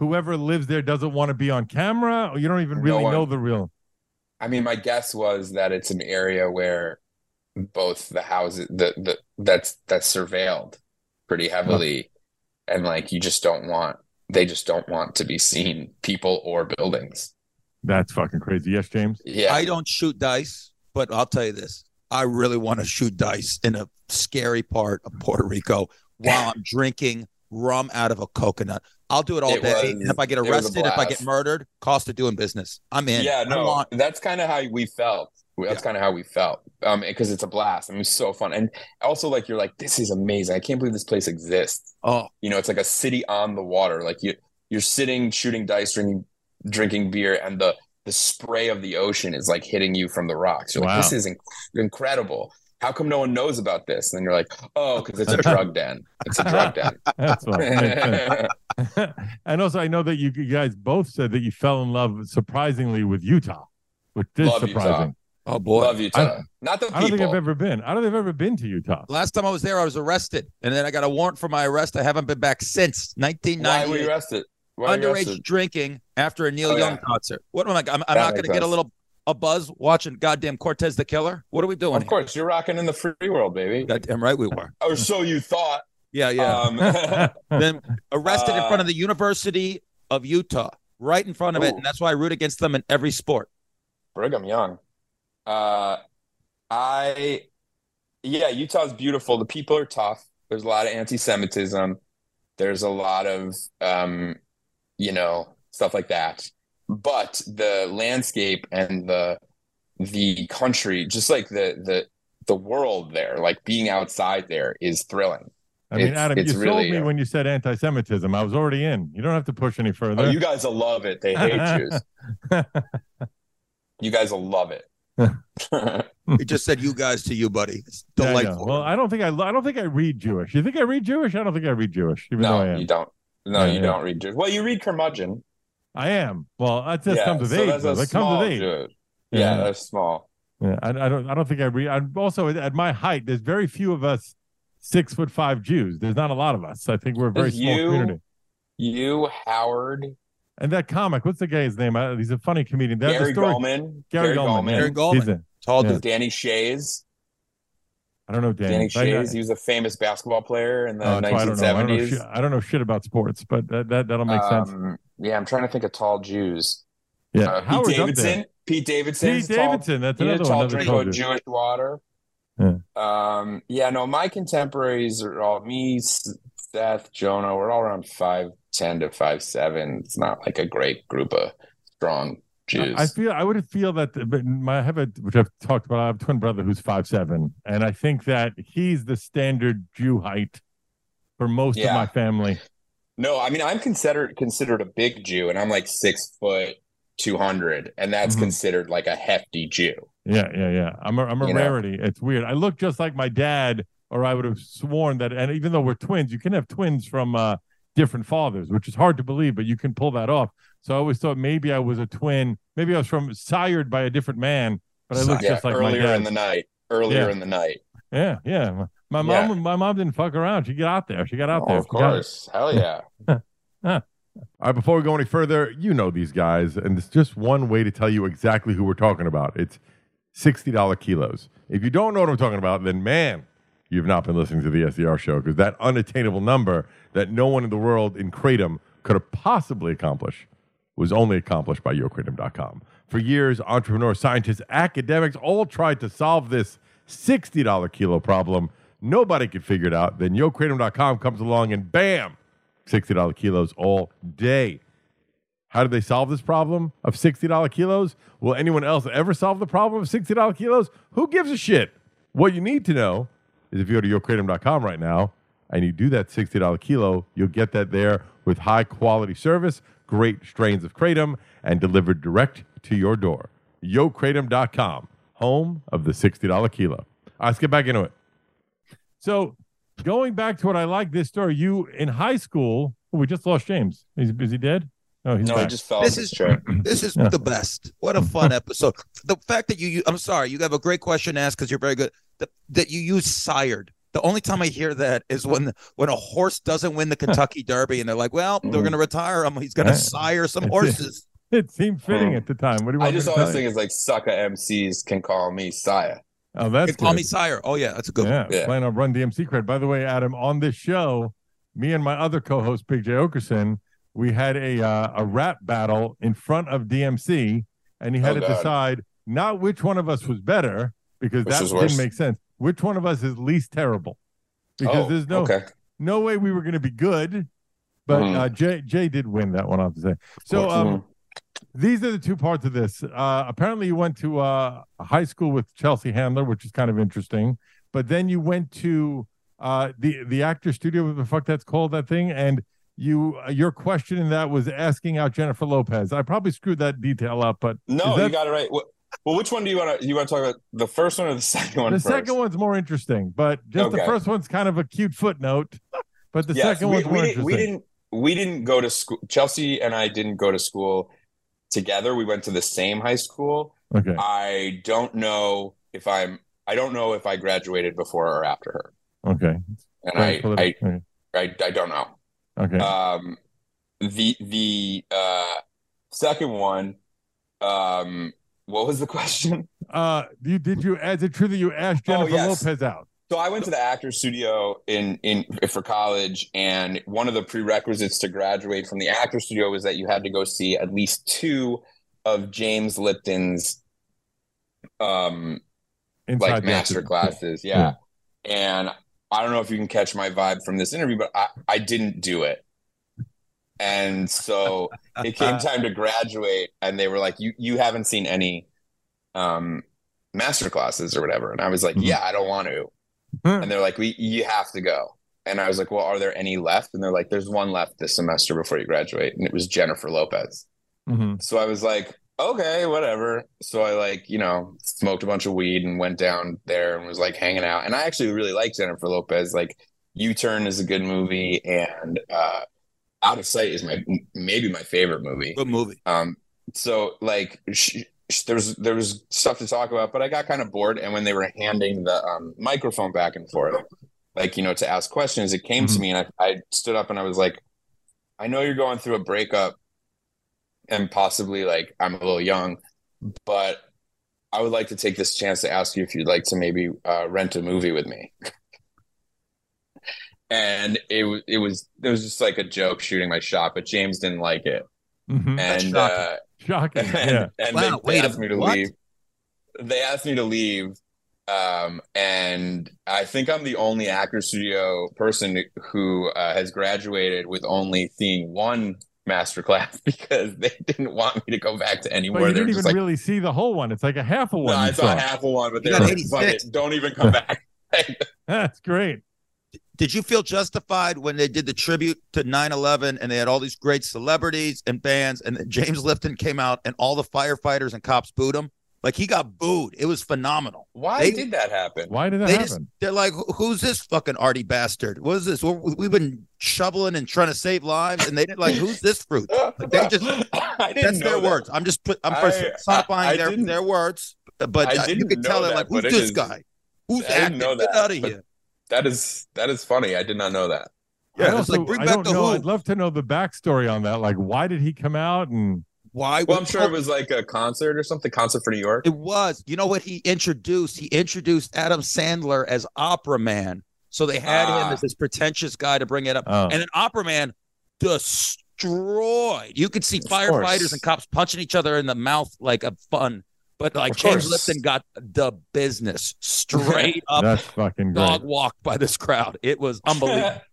Speaker 4: whoever lives there doesn't want to be on camera, or you don't even
Speaker 6: No
Speaker 4: really
Speaker 6: one.
Speaker 4: know the real?
Speaker 6: I mean, my guess was that it's an area where both the houses the, the that's that's surveilled pretty heavily, and like you just don't want they just don't want to be seen, people or buildings.
Speaker 4: That's fucking crazy. Yes, James?
Speaker 6: Yeah.
Speaker 2: I don't shoot dice, but I'll tell you this. I really want to shoot dice in a scary part of Puerto Rico while I'm drinking rum out of a coconut. I'll do it all
Speaker 6: It
Speaker 2: day.
Speaker 6: was-
Speaker 2: and if I get
Speaker 6: it was a
Speaker 2: arrested, if I get
Speaker 6: blast.
Speaker 2: murdered, cost of doing business. I'm in.
Speaker 6: Yeah,
Speaker 2: I
Speaker 6: no,
Speaker 2: want-
Speaker 6: that's kind of how we felt. That's
Speaker 2: Yeah.
Speaker 6: kind of how we felt. Um, because it's a blast. I mean, it's so fun. And also, like, you're like, this is amazing. I can't believe this place exists.
Speaker 2: oh,
Speaker 6: You know, it's like a city on the water. Like you, you're sitting, shooting dice, drinking, drinking beer, and the the spray of the ocean is like hitting you from the rocks. You're
Speaker 4: Wow.
Speaker 6: like, this is inc- incredible. How come no one knows about this? And then you're like, oh, because it's a drug den. It's a drug den.
Speaker 4: That's what makes sense. And also, I know that you, you guys both said that you fell in love surprisingly with Utah, which is
Speaker 6: Love Utah.
Speaker 4: surprising.
Speaker 2: oh boy.
Speaker 6: Love Utah.
Speaker 4: I-
Speaker 6: Not the
Speaker 4: I don't think
Speaker 6: people.
Speaker 4: I've ever been. I don't think I've ever been to Utah.
Speaker 2: Last time I was there, I was arrested, and then I got a warrant for my arrest. I haven't been back since nineteen
Speaker 6: Why were you
Speaker 2: ninety-eight.
Speaker 6: arrested? Why were you
Speaker 2: Underage
Speaker 6: arrested?
Speaker 2: drinking after a Neil
Speaker 6: Oh,
Speaker 2: Young
Speaker 6: yeah.
Speaker 2: concert. What am I? I'm, I'm
Speaker 6: That
Speaker 2: not going
Speaker 6: makes
Speaker 2: to get a
Speaker 6: sense.
Speaker 2: little a buzz watching goddamn Cortez the Killer. What are we doing?
Speaker 6: Of course, you're rocking in the free world, baby.
Speaker 2: Here? Goddamn right we were.
Speaker 6: Or so you thought.
Speaker 2: Yeah, yeah.
Speaker 6: Um,
Speaker 2: Then arrested in
Speaker 6: Uh,
Speaker 2: front of the University of Utah, right in front of it,
Speaker 6: Ooh.
Speaker 2: and that's why I root against them in every sport.
Speaker 6: Brigham Young. Uh, I, yeah, Utah's beautiful. The people are tough. There's a lot of anti-Semitism. There's a lot of, um, you know, stuff like that. But the landscape and the the country, just like the the the world there, like being outside there, is thrilling.
Speaker 4: I mean,
Speaker 6: It's-
Speaker 4: Adam,
Speaker 6: it's
Speaker 4: you sold
Speaker 6: really,
Speaker 4: me
Speaker 6: uh,
Speaker 4: when you said anti-Semitism. I was already in. You don't have to push any further.
Speaker 6: Oh, you guys will love it. They hate Jews. You guys will love it.
Speaker 2: He just said you guys to you, buddy. It's
Speaker 4: Yeah, I know.
Speaker 2: delightful.
Speaker 4: Well, I don't think I. I don't think I read Jewish. You think I read Jewish? I don't think I read Jewish, even though I
Speaker 6: No,
Speaker 4: am.
Speaker 6: you don't. No,
Speaker 4: Yeah,
Speaker 6: you
Speaker 4: yeah.
Speaker 6: don't read Jews. Well, you read Curmudgeon.
Speaker 4: I am. Well, that just
Speaker 6: yeah,
Speaker 4: comes with
Speaker 6: so
Speaker 4: age.
Speaker 6: that's
Speaker 4: though.
Speaker 6: a
Speaker 4: That
Speaker 6: small
Speaker 4: comes with age.
Speaker 6: Jew.
Speaker 4: Yeah.
Speaker 6: Yeah, that's small.
Speaker 4: Yeah, I, I don't. I don't think I read. I'm also at my height. There's very few of us six foot five Jews. There's not a lot of us. I think we're a very
Speaker 6: There's
Speaker 4: small
Speaker 6: you,
Speaker 4: community.
Speaker 6: You, Howard,
Speaker 4: And that comic, what's the guy's name? Uh, he's a funny comedian. That, the
Speaker 6: Gary
Speaker 4: story-
Speaker 6: Goldman,
Speaker 4: Gary Goldman. yeah.
Speaker 2: Gary Goldman.
Speaker 4: He's a-
Speaker 2: Tall
Speaker 4: Yeah.
Speaker 2: dude.
Speaker 6: Danny Shays.
Speaker 4: I don't know Danny.
Speaker 6: Danny
Speaker 4: I- I-
Speaker 6: Shays. He was a famous basketball player in the
Speaker 4: oh, that's why I
Speaker 6: nineteen
Speaker 4: don't know. I don't know,
Speaker 6: seventies.
Speaker 4: shit, I don't know shit about sports, but that, that that'll make sense.
Speaker 6: Um, yeah, I'm trying to think of tall Jews.
Speaker 4: Yeah,
Speaker 6: Uh, Pete
Speaker 4: Howard's up there.
Speaker 6: Davidson. Pete Davidson.
Speaker 4: Pete Davidson. That's
Speaker 6: He's a
Speaker 4: another
Speaker 6: tall
Speaker 4: one. Another
Speaker 6: drink
Speaker 4: tall
Speaker 6: of
Speaker 4: dude.
Speaker 6: Jewish water.
Speaker 4: Yeah.
Speaker 6: Um, yeah, no, my contemporaries are all me, S- Seth, Jonah. We're all around five ten to five seven. It's not like a great group of strong Jews.
Speaker 4: I feel I would feel that, but my, I have a which I've talked about. I have a twin brother who's five seven, and I think that he's the standard Jew height for most of
Speaker 6: Yeah.
Speaker 4: my family.
Speaker 6: No, I mean I'm considered considered a big Jew, and I'm like six foot two hundred, and that's
Speaker 4: Mhm.
Speaker 6: considered like a hefty Jew.
Speaker 4: Yeah, yeah, yeah. I'm a, I'm a
Speaker 6: You know?
Speaker 4: rarity. It's weird. I look just like my dad, or I would have sworn that. And even though we're twins, you can have twins from uh, different fathers, which is hard to believe, but you can pull that off. So I always thought maybe I was a twin. Maybe I was from sired by a different man, but I look
Speaker 6: Yeah,
Speaker 4: just like my
Speaker 6: earlier
Speaker 4: dad.
Speaker 6: in the night. Earlier
Speaker 4: Yeah.
Speaker 6: in the night.
Speaker 4: Yeah, yeah. My
Speaker 6: Yeah.
Speaker 4: mom, my mom didn't fuck around. She got out there. She got out
Speaker 6: Oh,
Speaker 4: there.
Speaker 6: of
Speaker 4: She got it.
Speaker 6: course. Hell yeah.
Speaker 4: Huh. All right, before we go any further, you know these guys, and there's just one way to tell you exactly who we're talking about. It's sixty dollar kilos. If you don't know what I'm talking about, then man, you've not been listening to the S E R show, because that unattainable number that no one in the world in Kratom could have possibly accomplished was only accomplished by yo kratom dot com. For years, entrepreneurs, scientists, academics all tried to solve this sixty dollar kilo problem. Nobody could figure it out. Then yo kratom dot com comes along and bam, sixty dollar kilos all day. How did they solve this problem of sixty dollar kilos? Will anyone else ever solve the problem of sixty dollar kilos? Who gives a shit? What you need to know is if you go to yo kratom dot com right now and you do that sixty dollar kilo, you'll get that there with high quality service, great strains of kratom, and delivered direct to your door. yo kratom dot com, home of the sixty dollar kilo. All right, let's get back into it. So going back to what I like this story, you in high school, oh, we just lost James. Is, is he dead? Oh, he's
Speaker 6: No,
Speaker 4: back.
Speaker 6: he just fell
Speaker 2: This
Speaker 6: off his
Speaker 2: is-
Speaker 6: chair.
Speaker 2: This is
Speaker 4: Yeah.
Speaker 2: the best. What a fun episode. The fact that you, you I'm sorry, you have a great question to ask because you're very good. That, that you use sired. The only time I hear that is when the, when a horse doesn't win the Kentucky Derby, and they're like, "Well, they're going to retire him. He's going to sire some horses."
Speaker 4: It seemed fitting at the time. What do you want
Speaker 6: I just
Speaker 4: me to
Speaker 6: always
Speaker 4: tell
Speaker 6: think
Speaker 4: you?
Speaker 6: it's like sucker M Cs can call me sire.
Speaker 4: Oh, that's
Speaker 2: They call
Speaker 4: good.
Speaker 2: me sire. Oh yeah, that's a good
Speaker 4: Yeah,
Speaker 2: one.
Speaker 6: Yeah.
Speaker 4: playing on Run D M C cred. By the way, Adam, on this show, me and my other co-host, Big J Okerson, we had a uh, a rap battle in front of D M C, and he had
Speaker 6: Oh,
Speaker 4: to
Speaker 6: God.
Speaker 4: decide not which one of us was better, because
Speaker 6: Which
Speaker 4: that
Speaker 6: was
Speaker 4: didn't
Speaker 6: worse?
Speaker 4: make sense. Which one of us is least terrible? Because
Speaker 6: Oh,
Speaker 4: there's no
Speaker 6: okay.
Speaker 4: no way we were going to be good. But
Speaker 6: Mhm.
Speaker 4: uh, Jay Jay did win that one, I have to say. So
Speaker 6: course.
Speaker 4: um,
Speaker 6: Mhm.
Speaker 4: these are the two parts of this. Uh, apparently, you went to uh, a high school with Chelsea Handler, which is kind of interesting. But then you went to uh, the the actor studio, what the fuck that's called, that thing, and you uh, your question in that was asking out Jennifer Lopez. I probably screwed that detail up, but
Speaker 6: No,
Speaker 4: is that-
Speaker 6: you got it right. Well, well, which one do you want to you want to talk about? The first one or the second one
Speaker 4: the
Speaker 6: first?
Speaker 4: second one's more interesting. But just the
Speaker 6: Okay.
Speaker 4: first one's kind of a cute footnote. But the
Speaker 6: Yes,
Speaker 4: second
Speaker 6: we,
Speaker 4: one's
Speaker 6: we
Speaker 4: more
Speaker 6: didn't, we
Speaker 4: interesting.
Speaker 6: didn't we didn't go to school. Chelsea and I didn't go to school together. We went to the same high school.
Speaker 4: Okay.
Speaker 6: I don't know if I'm I don't know if I graduated before or after her.
Speaker 4: Okay.
Speaker 6: And
Speaker 4: Very
Speaker 6: I,
Speaker 4: politi-
Speaker 6: I
Speaker 4: okay.
Speaker 6: I I don't know.
Speaker 4: Okay.
Speaker 6: Um the the uh second one, um what was the question?
Speaker 4: Uh, you did you? Is it true that you asked
Speaker 6: Oh,
Speaker 4: Jennifer
Speaker 6: yes.
Speaker 4: Lopez out?
Speaker 6: So I went to the actor studio in in for college, and one of the prerequisites to graduate from the actor studio was that you had to go see at least two of James Lipton's um
Speaker 4: Inside
Speaker 6: like
Speaker 4: the
Speaker 6: master
Speaker 4: actor-
Speaker 6: classes. Yeah. And I don't know if you can catch my vibe from this interview, but I, I didn't do it. And so it came time to graduate, and they were like, you you haven't seen any um master classes or whatever. And I was like,
Speaker 4: Mhm.
Speaker 6: yeah, I don't want to.
Speaker 4: Huh.
Speaker 6: And they're like, we you have to go. And I was like, well, are there any left? And they're like, there's one left this semester before you graduate. And it was Jennifer Lopez.
Speaker 4: Mhm.
Speaker 6: So I was like, okay, whatever. So I like, you know, smoked a bunch of weed and went down there and was like hanging out. And I actually really like Jennifer Lopez. Like U-Turn is a good movie, and uh Out of Sight is my maybe my favorite movie.
Speaker 2: Good movie.
Speaker 6: Um, so like sh- sh- there was there was stuff to talk about, but I got kind of bored. And when they were handing the um, microphone back and forth, like you know, to ask questions, it came to
Speaker 4: Mhm.
Speaker 6: me, and I, I stood up and I was like, I know you're going through a breakup, and possibly like I'm a little young, but I would like to take this chance to ask you if you'd like to maybe uh, rent a movie with me. And it was it was it was just like a joke shooting my shot, but James didn't like it.
Speaker 4: Mhm.
Speaker 2: That's
Speaker 6: And
Speaker 2: shocking.
Speaker 6: uh,
Speaker 4: Shocking.
Speaker 6: and,
Speaker 4: Yeah.
Speaker 6: and
Speaker 2: Wow,
Speaker 6: they, they
Speaker 2: wait a-
Speaker 6: asked me to
Speaker 2: what?
Speaker 6: leave. They asked me to leave, um, and I think I'm the only actor studio person who uh, has graduated with only seeing one master class, because they didn't want me to go back to any
Speaker 4: But
Speaker 6: more.
Speaker 4: you
Speaker 6: They were
Speaker 4: didn't
Speaker 6: just
Speaker 4: even
Speaker 6: like,
Speaker 4: really see the whole one. It's like a half a one.
Speaker 6: no,
Speaker 4: you
Speaker 6: I saw
Speaker 4: saw.
Speaker 6: half of one, but they
Speaker 2: You
Speaker 6: were
Speaker 2: got
Speaker 6: like, "Fuck
Speaker 2: eighty-six.
Speaker 6: it, don't even come back."
Speaker 4: That's great.
Speaker 2: Did you feel justified when they did the tribute to nine eleven and they had all these great celebrities and bands, and then James Lipton came out and all the firefighters and cops booed him? Like, he got booed. It was phenomenal.
Speaker 6: Why
Speaker 2: They-
Speaker 6: did that happen?
Speaker 4: Why did that
Speaker 2: They
Speaker 4: happen?
Speaker 2: just, they're like, "Who- who's this fucking arty bastard? What is this? We're- We've been shoveling and trying to save lives, and they didn't like, who's this fruit? Like, they just,
Speaker 6: I didn't
Speaker 2: that's
Speaker 6: know
Speaker 2: their
Speaker 6: that.
Speaker 2: words. I'm just put, I'm
Speaker 6: I-
Speaker 2: personifying
Speaker 6: I- I
Speaker 2: their,
Speaker 6: didn't-
Speaker 2: their words, but
Speaker 6: I
Speaker 2: uh, you
Speaker 6: didn't
Speaker 2: could tell
Speaker 6: know
Speaker 2: they're like,
Speaker 6: that,
Speaker 2: who's
Speaker 6: but it
Speaker 2: this
Speaker 6: is-
Speaker 2: guy? Who's
Speaker 6: I didn't
Speaker 2: acting?
Speaker 6: know
Speaker 2: Get
Speaker 6: that,
Speaker 2: out of
Speaker 6: but-
Speaker 2: here.
Speaker 6: That is that is funny. I did not know that.
Speaker 4: I
Speaker 2: Yeah, it's
Speaker 4: also,
Speaker 2: like, bring
Speaker 4: I
Speaker 2: back
Speaker 4: don't
Speaker 2: the
Speaker 4: know.
Speaker 2: Who.
Speaker 4: I'd love to know the backstory on that. Like, why did he come out? And
Speaker 2: Why?
Speaker 6: Well, I'm sure it was like a concert or something. Concert for New York.
Speaker 2: It was. You know what he introduced? He introduced Adam Sandler as Opera Man. So they had
Speaker 6: Ah.
Speaker 2: him as this pretentious guy to bring it up.
Speaker 4: Oh.
Speaker 2: And then Opera Man destroyed. You could see firefighters
Speaker 6: course.
Speaker 2: and cops punching each other in the mouth like a fun. But like
Speaker 6: Of
Speaker 2: James
Speaker 6: course.
Speaker 2: Lipton got the business straight up
Speaker 4: that's fucking great.
Speaker 2: dog walked by this crowd. It was unbelievable.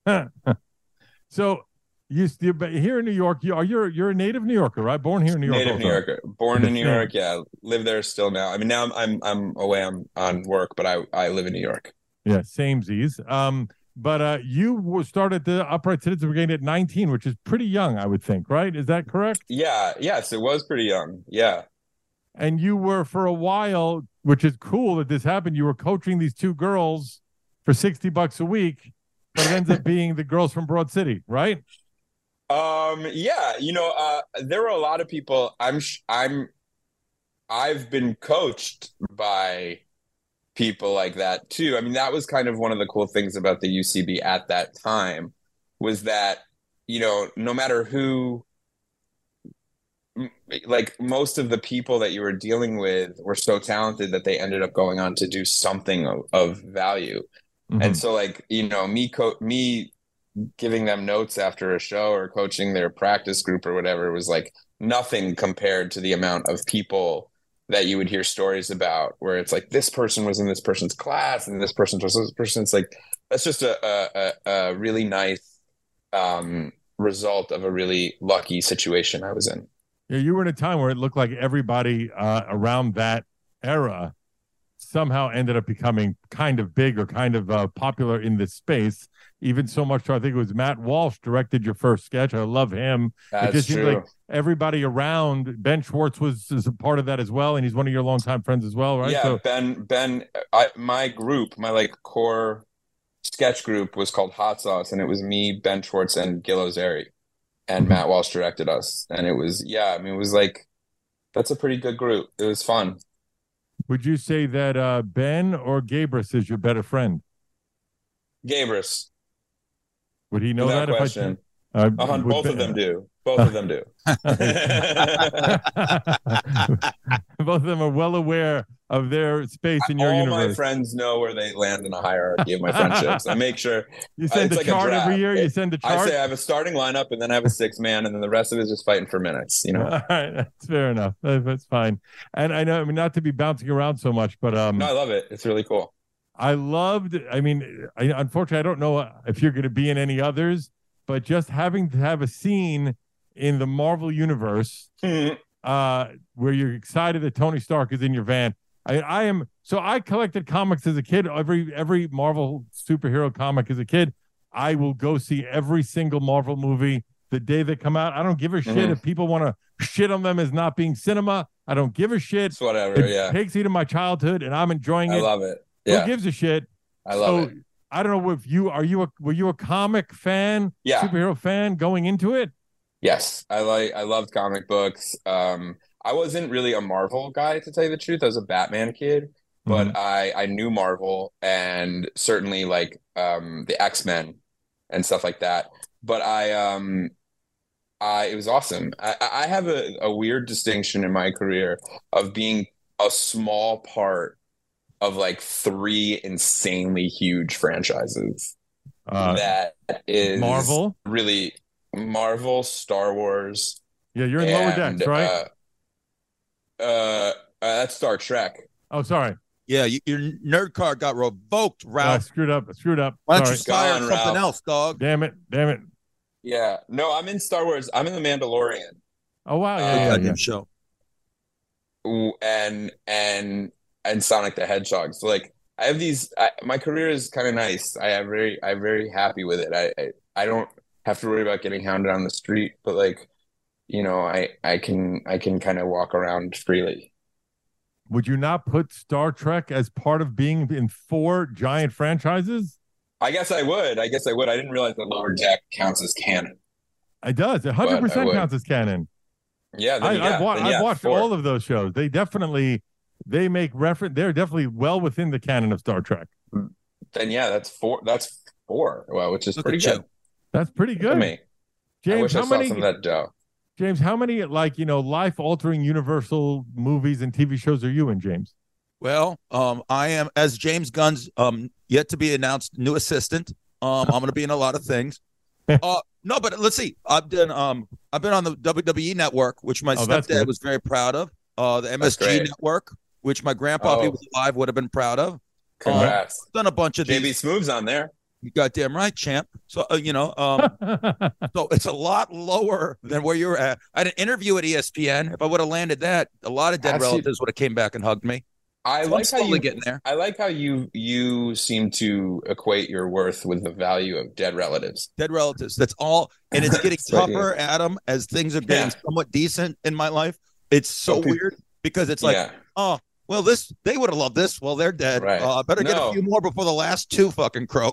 Speaker 4: So you you- but here in New York, you are you're you're a native New Yorker, right? Born here in New York.
Speaker 6: Native
Speaker 4: also.
Speaker 6: New Yorker, born in New
Speaker 4: Yeah.
Speaker 6: York. Yeah, live there still now. I mean, now I'm I'm I'm away. I'm on work, but I I live in New York.
Speaker 4: Yeah, samesies. Um, but uh, you were started the Upright Citizens Brigade at nineteen, which is pretty young, I would think, right? Is that correct?
Speaker 6: Yeah. Yes, it was pretty young. Yeah.
Speaker 4: And you were for a while, which is cool that this happened. You were coaching these two girls for sixty bucks a week, but it ends up being the girls from Broad City, right?
Speaker 6: Um. Yeah. You know, uh, there were a lot of people. I'm. sh- I'm. I've been coached by people like that too. I mean, that was kind of one of the cool things about the U C B at that time was that, you know, no matter who, like most of the people that you were dealing with were so talented that they ended up going on to do something of, of value. Mm-hmm. And so like, you know, me, co- me giving them notes after a show or coaching their practice group or whatever was like nothing compared to the amount of people that you would hear stories about where it's like, this person was in this person's class and this person was this person. It's like, that's just a, a, a really nice um, result of a really lucky situation I was in.
Speaker 4: Yeah, you were in a time where it looked like everybody uh, around that era somehow ended up becoming kind of big or kind of uh, popular in this space. Even so much so, I think it was Matt Walsh directed your first sketch. I love him.
Speaker 6: That's
Speaker 4: it just seems
Speaker 6: true.
Speaker 4: like everybody around. Ben Schwartz was is a part of that as well, and he's one of your longtime friends as well, right?
Speaker 6: Yeah,
Speaker 4: so,
Speaker 6: Ben. Ben. I, my group, my like core sketch group was called Hot Sauce, and it was me, Ben Schwartz, and Gil Ozeri. And Matt Walsh directed us. And it was, yeah, I mean, it was like, that's a pretty good group. It was fun.
Speaker 4: Would you say that uh, Ben or Gabrus is your better friend?
Speaker 6: Gabrus.
Speaker 4: Would he know
Speaker 6: Without
Speaker 4: that?
Speaker 6: question.
Speaker 4: If I, uh,
Speaker 6: uh, both
Speaker 4: ben,
Speaker 6: of them do. Both of them do.
Speaker 4: Both of them are well aware of their space in your
Speaker 6: All
Speaker 4: universe.
Speaker 6: All my friends know where they land in a hierarchy of my friendships. I make sure.
Speaker 4: You send
Speaker 6: uh,
Speaker 4: a
Speaker 6: like
Speaker 4: chart
Speaker 6: a
Speaker 4: every year? You send a chart?
Speaker 6: I say I have a starting lineup, and then I have a six man, and then the rest of it is just fighting for minutes, you know?
Speaker 4: All right, that's fair enough. That's fine. And I know, I mean, not to be bouncing around so much, but... um,
Speaker 6: no, I love it. It's really cool.
Speaker 4: I loved, I mean, I, unfortunately, I don't know if you're going to be in any others, but just having to have a scene in the Marvel universe uh, where you're excited that Tony Stark is in your van. I, I am, so I collected comics as a kid, every every Marvel superhero comic as a kid. I will go see every single Marvel movie the day they come out. I don't give a shit mm-hmm. if people want to shit on them as not being cinema. I don't give a shit.
Speaker 6: It's whatever,
Speaker 4: it
Speaker 6: yeah.
Speaker 4: takes me to my childhood and I'm enjoying it.
Speaker 6: I love it. Yeah.
Speaker 4: Who gives a shit?
Speaker 6: I love
Speaker 4: so,
Speaker 6: it.
Speaker 4: I don't know if you are you a were you a comic fan,
Speaker 6: yeah.
Speaker 4: superhero fan going into it?
Speaker 6: Yes, I like I loved comic books. Um, I wasn't really a Marvel guy, to tell you the truth. I was a Batman kid, but mm-hmm. I I knew Marvel and certainly like um, the X-Men and stuff like that. But I um I it was awesome. I, I have a, a weird distinction in my career of being a small part of like three insanely huge franchises. Uh, that is
Speaker 4: Marvel,
Speaker 6: really Marvel, Star Wars.
Speaker 4: Yeah, you're in
Speaker 6: and,
Speaker 4: Lower Decks, right?
Speaker 6: Uh, uh, uh, that's Star Trek.
Speaker 4: Oh, sorry.
Speaker 2: Yeah, you, your nerd card got revoked, Ralph.
Speaker 4: Oh, I screwed up. I screwed up.
Speaker 2: Why don't
Speaker 4: sorry.
Speaker 2: you fire
Speaker 6: Gone,
Speaker 2: something
Speaker 6: Ralph.
Speaker 2: else, dog?
Speaker 4: Damn it! Damn it!
Speaker 6: Yeah, no, I'm in Star Wars. I'm in the Mandalorian.
Speaker 4: Oh wow! Yeah,
Speaker 6: Uh,
Speaker 4: yeah,
Speaker 2: Goddamn
Speaker 4: yeah.
Speaker 2: show.
Speaker 6: And and and Sonic the Hedgehog. So like, I have these. I, my career is kind of nice. I am very, I'm very happy with it. I, I I don't have to worry about getting hounded on the street, but like, you know, I I can I can kind of walk around freely.
Speaker 4: Would you not put Star Trek as part of being in four giant franchises?
Speaker 6: I guess I would. I guess I would. I didn't realize that Lower Deck counts as canon.
Speaker 4: It does. one hundred percent counts as canon.
Speaker 6: Yeah,
Speaker 4: I,
Speaker 6: yeah
Speaker 4: I've, wa-
Speaker 6: yeah,
Speaker 4: I've watched
Speaker 6: four.
Speaker 4: all of those shows. They definitely, they make reference. They're definitely well within the canon of Star Trek.
Speaker 6: Then yeah, that's four. That's four. Well, which is
Speaker 2: Look
Speaker 6: pretty
Speaker 2: at
Speaker 6: good.
Speaker 2: you.
Speaker 4: That's pretty
Speaker 6: Look
Speaker 4: good.
Speaker 6: at me.
Speaker 4: James,
Speaker 6: I wish
Speaker 4: how
Speaker 6: I saw
Speaker 4: many?
Speaker 6: some of that dough.
Speaker 4: James, how many like you know life-altering Universal movies and T V shows are you in, James?
Speaker 2: Well, um, I am as James Gunn's um yet to be announced new assistant. Um, I'm going to be in a lot of things. Uh, no, but let's see. I've done um, I've been on the W W E Network, which my
Speaker 4: Oh, that's
Speaker 2: stepdad
Speaker 4: good.
Speaker 2: was very proud of. Uh, the M S G
Speaker 6: That's great.
Speaker 2: Network, which my grandpa, if he
Speaker 6: Oh.
Speaker 2: was alive, would have been proud of.
Speaker 6: Congrats.
Speaker 2: I've done a bunch of
Speaker 6: J B
Speaker 2: these.
Speaker 6: Smooth's on there.
Speaker 2: You goddamn right, champ. So uh, you know, um, so it's a lot lower than where you're at. I had an interview at E S P N. If I would have landed that, a lot of dead
Speaker 6: Actually-
Speaker 2: relatives would have came back and hugged me.
Speaker 6: I
Speaker 2: So I'm
Speaker 6: like how
Speaker 2: slowly
Speaker 6: you
Speaker 2: getting there.
Speaker 6: I like how you you seem to equate your worth with the value of dead relatives.
Speaker 2: Dead relatives. That's all. And it's getting
Speaker 6: That's what it
Speaker 2: tougher, Adam, as things are getting
Speaker 6: Yeah.
Speaker 2: somewhat decent in my life. It's so
Speaker 6: Some people-
Speaker 2: weird because it's like,
Speaker 6: yeah.
Speaker 2: oh, well, this they would have loved this. Well, they're dead.
Speaker 6: Right.
Speaker 2: Uh, better get
Speaker 6: No.
Speaker 2: a few more before the last two fucking croak.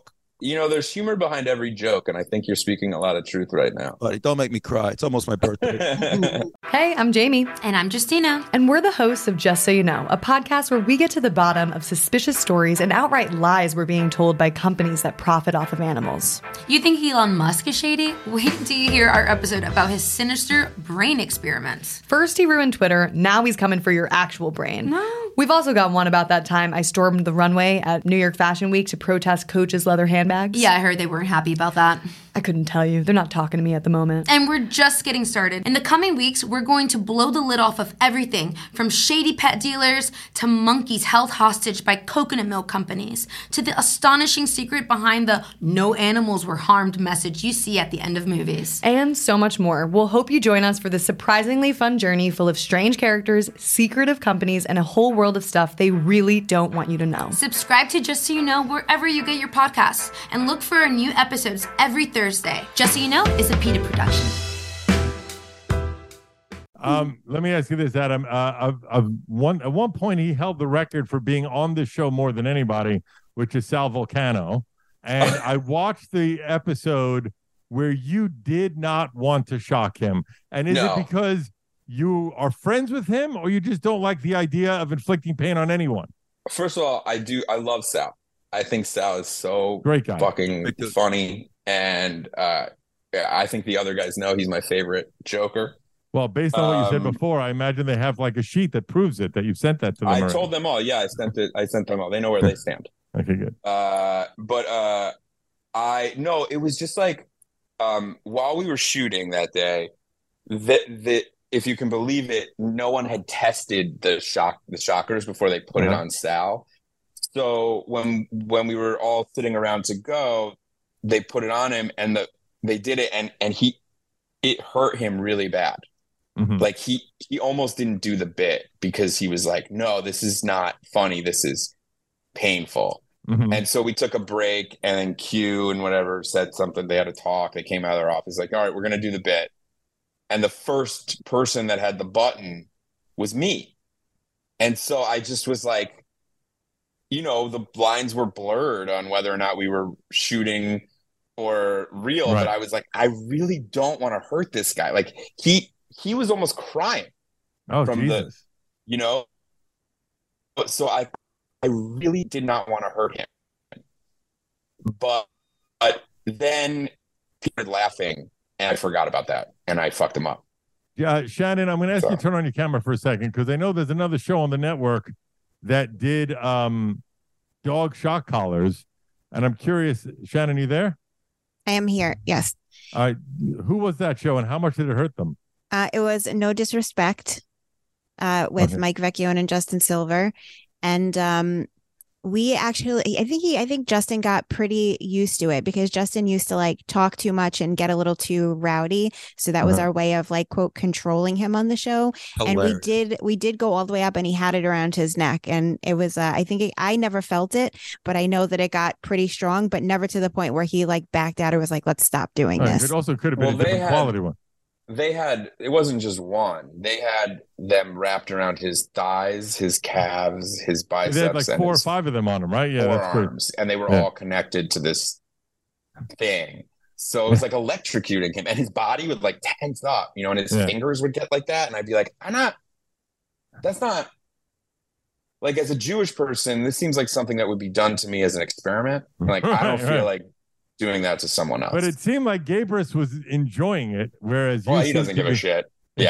Speaker 6: You know, there's humor behind every joke, and I think you're speaking a lot of truth right now.
Speaker 2: Buddy, don't make me cry. It's almost my birthday.
Speaker 7: Hey, I'm Jamie.
Speaker 8: And I'm Justina.
Speaker 7: And we're the hosts of Just So You Know, a podcast where we get to the bottom of suspicious stories and outright lies we're being told by companies that profit off of animals.
Speaker 8: You think Elon Musk is shady? Wait until you hear our episode about his sinister brain experiments.
Speaker 7: First he ruined Twitter, now he's coming for your actual brain.
Speaker 8: No.
Speaker 7: We've also got one about that time I stormed the runway at New York Fashion Week to protest Coach's leather handbags.
Speaker 8: Yeah, I heard they weren't happy about that.
Speaker 7: I couldn't tell you. They're not talking to me at the moment.
Speaker 8: And we're just getting started. In the coming weeks, we're going to blow the lid off of everything from shady pet dealers to monkeys held hostage by coconut milk companies to the astonishing secret behind the no animals were harmed message you see at the end of movies.
Speaker 7: And so much more. We'll hope you join us for this surprisingly fun journey full of strange characters, secretive companies, and a whole world of stuff they really don't want you to know.
Speaker 8: Subscribe to Just So You Know wherever you get your podcasts and look for our new episodes every Thursday. Just So You Know is a PETA production.
Speaker 4: Um, let me ask you this, Adam. Uh, of, of one, at one point, he held the record for being on this show more than anybody, which is Sal Vulcano. And I watched the episode where you did not want to shock him. And is
Speaker 6: No.
Speaker 4: it because you are friends with him, or you just don't like the idea of inflicting pain on anyone?
Speaker 6: First of all, I do. I love Sal. I think Sal is so
Speaker 4: Great guy.
Speaker 6: fucking
Speaker 2: Great dude.
Speaker 6: funny, and uh, yeah, I think the other guys know he's my favorite Joker.
Speaker 4: Well, based on what you said
Speaker 6: Um,
Speaker 4: before, I imagine they have like a sheet that proves it, that you sent that to them.
Speaker 6: I
Speaker 4: already.
Speaker 6: told them all. Yeah, I sent it. I sent them all. They know where they stand.
Speaker 4: Okay, good.
Speaker 6: Uh, but uh, I no, it was just like um, while we were shooting that day, that that if you can believe it, no one had tested the shock the shockers before they put it
Speaker 4: Uh-huh.
Speaker 6: on Sal. So when when we were all sitting around to go, they put it on him, and the they did it, and and he it hurt him really bad.
Speaker 4: Mhm.
Speaker 6: Like he he almost didn't do the bit because he was like, no, this is not funny. This is painful.
Speaker 4: Mhm.
Speaker 6: And so we took a break, and then Q and whatever said something. They had to talk. They came out of their office like, all right, we're going to do the bit. And the first person that had the button was me. And so I just was like, you know, the lines were blurred on whether or not we were shooting or real.
Speaker 4: Right.
Speaker 6: But I was like, I really don't want to hurt this guy. Like he he was almost crying,
Speaker 4: Oh,
Speaker 6: from the-
Speaker 4: Jesus.
Speaker 6: you know? But so I I really did not want to hurt him. But, but then he started laughing, and I forgot about that, and I fucked him up.
Speaker 4: Yeah, Shannon, I'm going to ask you
Speaker 6: Sorry.
Speaker 4: to turn on your camera for a second, because I know there's another show on the network that did um, dog shock collars. And I'm curious, Shannon, you there?
Speaker 9: I am here. Yes.
Speaker 4: All right. Who was that show, and how much did it hurt them?
Speaker 9: Uh, it was No Disrespect uh, with
Speaker 4: Okay.
Speaker 9: Mike Vecchione and Justin Silver. And um, we actually, I think he, I think Justin got pretty used to it because Justin used to like talk too much and get a little too rowdy. So that was
Speaker 4: Uh-huh.
Speaker 9: our way of like, quote, controlling him on the show. And we
Speaker 2: Hilarious.
Speaker 9: did, we did go all the way up and he had it around his neck. And it was, uh, I think it, I never felt it, but I know that it got pretty strong, but never to the point where he like backed out or was like, let's stop doing
Speaker 4: All right,
Speaker 9: this.
Speaker 4: It also could have been
Speaker 6: Well,
Speaker 4: a
Speaker 6: they
Speaker 4: different
Speaker 6: had-
Speaker 4: quality one.
Speaker 6: They had, it wasn't just one. They had them wrapped around his thighs, his calves, his biceps,
Speaker 4: They had like
Speaker 6: and
Speaker 4: four or
Speaker 6: his
Speaker 4: five of them on him, right? Yeah, that's great.
Speaker 6: forearms, and they were
Speaker 4: Yeah.
Speaker 6: all connected to this thing. So it was like electrocuting him, and his body would like tense up, you know, and his
Speaker 4: Yeah.
Speaker 6: fingers would get like that. And I'd be like, I'm not, that's not, like, as a Jewish person, this seems like something that would be done to me as an experiment. Like, I don't
Speaker 4: Right,
Speaker 6: feel
Speaker 4: right.
Speaker 6: like doing that to someone else.
Speaker 4: But it seemed like Gabrus was enjoying it, whereas you
Speaker 6: well, he
Speaker 4: seem
Speaker 6: doesn't
Speaker 4: to
Speaker 6: give a
Speaker 4: be-
Speaker 6: shit.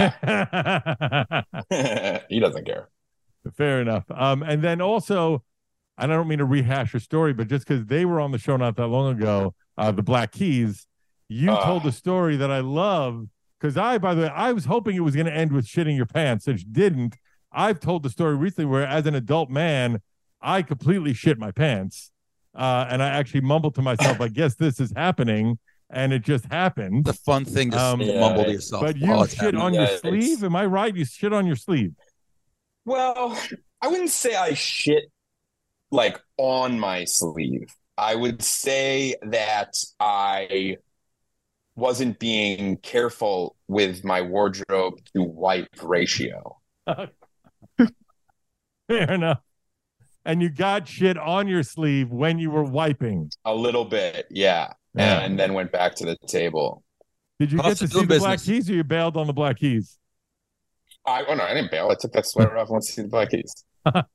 Speaker 6: Yeah, he doesn't care.
Speaker 4: Fair enough. Um, and then also, and I don't mean to rehash your story, but just because they were on the show not that long ago, uh, the Black Keys, you
Speaker 6: Ah.
Speaker 4: told a story that I love. Because I, by the way, I was hoping it was going to end with shitting your pants, which didn't. I've told the story recently where, as an adult man, I completely shit my pants, uh, and I actually mumbled to myself, "I guess this is happening," and it just happened.
Speaker 2: The fun thing to
Speaker 4: Um,
Speaker 2: mumble to
Speaker 6: Yeah.
Speaker 2: yourself.
Speaker 4: But
Speaker 2: while
Speaker 4: you
Speaker 2: it's
Speaker 4: shit
Speaker 2: happening.
Speaker 4: on
Speaker 6: Yeah,
Speaker 4: your
Speaker 6: it's-
Speaker 4: sleeve. Am I right? You shit on your sleeve.
Speaker 6: Well, I wouldn't say I shit like on my sleeve. I would say that I wasn't being careful with my wardrobe to wipe ratio.
Speaker 4: Fair enough. and you got shit on your sleeve when you were wiping.
Speaker 6: A little bit, yeah.
Speaker 4: Yeah.
Speaker 6: And then went back to the table.
Speaker 4: Did you
Speaker 2: How's
Speaker 4: get to
Speaker 2: it
Speaker 4: see
Speaker 2: doing
Speaker 4: the Black
Speaker 2: business?
Speaker 4: Keys, or you bailed on the Black Keys?
Speaker 6: I oh no, I didn't bail. I took that sweater off and went to see the Black Keys.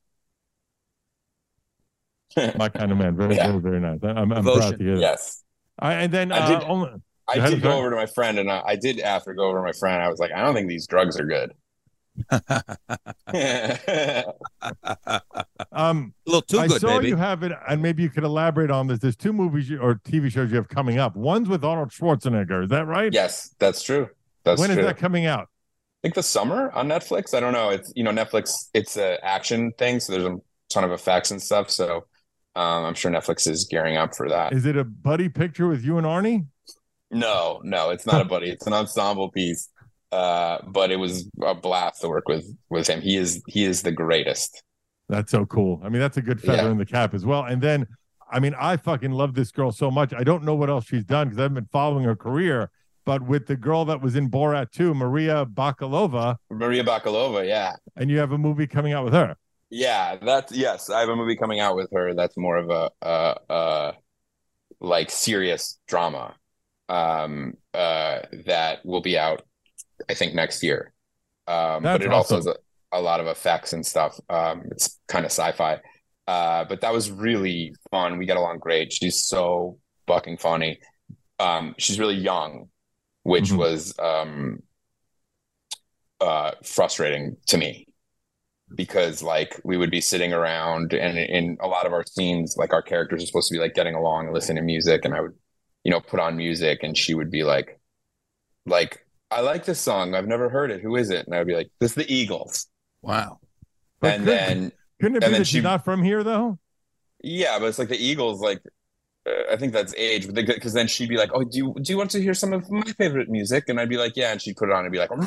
Speaker 4: My kind of man. Very,
Speaker 6: Yeah.
Speaker 4: very, very nice. I- I'm, I'm
Speaker 2: Devotion.
Speaker 4: proud to hear that.
Speaker 6: Yes.
Speaker 4: I, and then
Speaker 6: I
Speaker 4: uh,
Speaker 6: did-
Speaker 4: only,
Speaker 6: I
Speaker 4: Go ahead,
Speaker 6: did go
Speaker 4: sorry.
Speaker 6: over to my friend, and I, I did after go over to my friend. I was like, I don't think these drugs are good.
Speaker 4: um,
Speaker 2: A little too
Speaker 4: I
Speaker 2: good,
Speaker 4: saw
Speaker 2: baby.
Speaker 4: you have it, and maybe you could elaborate on this. There's two movies you, or T V shows you have coming up. One's with Arnold Schwarzenegger. Is that right?
Speaker 6: Yes, that's true. That's
Speaker 4: When is
Speaker 6: true.
Speaker 4: that coming out?
Speaker 6: I think the summer on Netflix. I don't know. It's you know Netflix. It's a action thing, so there's a ton of effects and stuff. So um, I'm sure Netflix is gearing up for that.
Speaker 4: Is it a buddy picture with you and Arnie?
Speaker 6: No, no, it's not a buddy. It's an ensemble piece. Uh, but it was a blast to work with with him. He is he is the greatest.
Speaker 4: That's so cool. I mean, that's a good feather
Speaker 6: Yeah.
Speaker 4: in the cap as well. And then, I mean, I fucking love this girl so much. I don't know what else she's done because I've been following her career. But with the girl that was in Borat too, Maria Bakalova,
Speaker 6: Maria Bakalova, yeah.
Speaker 4: and you have a movie coming out with her.
Speaker 6: Yeah, that's yes. I have a movie coming out with her that's more of a uh uh like serious drama um uh that will be out I think next year. Um
Speaker 4: That's
Speaker 6: but it also has
Speaker 4: awesome.
Speaker 6: a, a lot of effects and stuff. Um it's kind of sci-fi. Uh but that was really fun. We got along great. She's so fucking funny. Um she's really young, which
Speaker 4: Mhm.
Speaker 6: was um uh frustrating to me. Because like we would be sitting around and in a lot of our scenes, like our characters are supposed to be like getting along and listening to music, and I would, you know, put on music and she would be like, like, I like this song. I've never heard it. Who is it? And I would be like, this is the Eagles.
Speaker 2: Wow.
Speaker 4: But
Speaker 6: and
Speaker 4: could-
Speaker 6: then
Speaker 4: Couldn't it be
Speaker 6: and then
Speaker 4: that she's
Speaker 6: she-
Speaker 4: not from here though?
Speaker 6: yeah, but it's like the Eagles, like uh, I think that's age, because then she'd be like, oh, do you do you want to hear some of my favorite music? And I'd be like, yeah, and she'd put it on and be like, and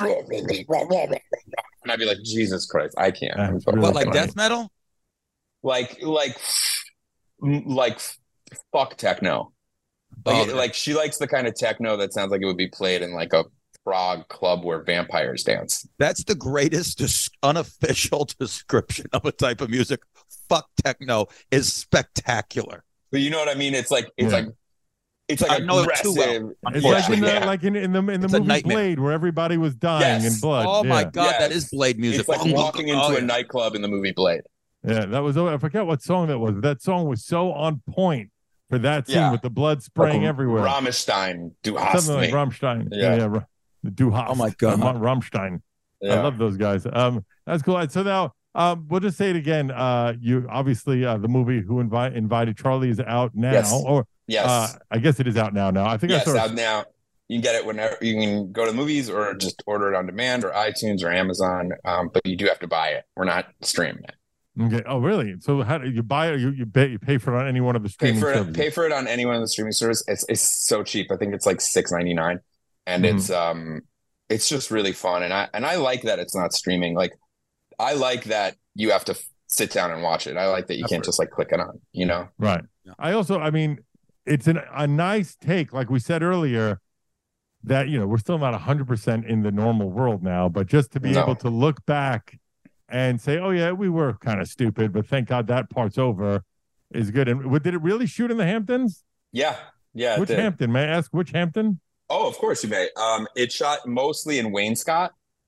Speaker 6: I'd be like, Jesus Christ, I can't. I'm
Speaker 4: That's
Speaker 6: fucking
Speaker 4: really
Speaker 2: What, like
Speaker 6: funny.
Speaker 2: death metal?
Speaker 6: like like like fuck techno. Like,
Speaker 2: Oh,
Speaker 6: like she likes the kind of techno that sounds like it would be played in like a Prague club where vampires dance.
Speaker 2: That's the greatest dis- unofficial description of a type of music. Fuck techno is spectacular.
Speaker 6: But you know what I mean? It's like it's
Speaker 4: Yeah.
Speaker 6: like it's
Speaker 2: I
Speaker 6: like
Speaker 2: know it
Speaker 6: aggressive.
Speaker 2: too well.
Speaker 4: It's like in the
Speaker 6: Yeah.
Speaker 4: like in, in the in the
Speaker 2: It's a
Speaker 4: movie
Speaker 2: nightmare.
Speaker 4: Blade where everybody was dying
Speaker 6: Yes.
Speaker 4: in blood.
Speaker 2: Oh my
Speaker 4: Yeah.
Speaker 2: god, that
Speaker 6: Yes.
Speaker 2: is Blade music.
Speaker 6: It's like
Speaker 2: Oh,
Speaker 6: walking into
Speaker 2: oh,
Speaker 6: a
Speaker 2: yeah.
Speaker 6: nightclub in the movie Blade.
Speaker 4: Yeah, that was. I forget what song that was. That song was so on point for that scene
Speaker 6: Yeah.
Speaker 4: with the blood spraying
Speaker 6: Like
Speaker 4: everywhere.
Speaker 6: Rammstein, Du hast
Speaker 4: Something like
Speaker 6: me.
Speaker 4: Rammstein.
Speaker 6: Yeah.
Speaker 4: yeah. Ra- Du hast.
Speaker 2: Oh my God.
Speaker 4: Uh, Rammstein. I
Speaker 6: Yeah.
Speaker 4: love those guys. Um, that's cool. So now, um, we'll just say it again. Uh, you obviously uh, the movie Who Invi- Invited Charlie is out now,
Speaker 6: Yes.
Speaker 4: or
Speaker 6: Yes.
Speaker 4: uh, I guess it is out now. Now I think
Speaker 6: yes,
Speaker 4: I saw.
Speaker 6: out now. You can get it whenever you can go to the movies or just order it on demand or iTunes or Amazon. Um, but you do have to buy it. We're not streaming it.
Speaker 4: Okay. Oh, really? So how do you buy it? Or you you pay you pay for it on any one of the
Speaker 6: Pay
Speaker 4: streaming
Speaker 6: for it.
Speaker 4: services?
Speaker 6: Pay for it on any one of the streaming services. It's it's so cheap. I think it's like six ninety nine, and
Speaker 4: Mhm.
Speaker 6: it's um it's just really fun. And I and I like that it's not streaming. Like I like that you have to f- sit down and watch it. I like that you can't
Speaker 2: Effort.
Speaker 6: just like click it on. You know.
Speaker 4: Right.
Speaker 2: Yeah.
Speaker 4: I also, I mean, it's an, a nice take, like we said earlier, that, you know, we're still not one hundred percent in the normal world now, but just to be
Speaker 6: No.
Speaker 4: able to look back and say, oh, yeah, we were kind of stupid, but thank God that part's over is good. And w- did it really shoot in the Hamptons?
Speaker 6: Yeah. Yeah. it
Speaker 4: Which
Speaker 6: did.
Speaker 4: Hampton? May I ask which Hampton?
Speaker 6: Oh, of course you may. Um, it shot mostly in Wainscott.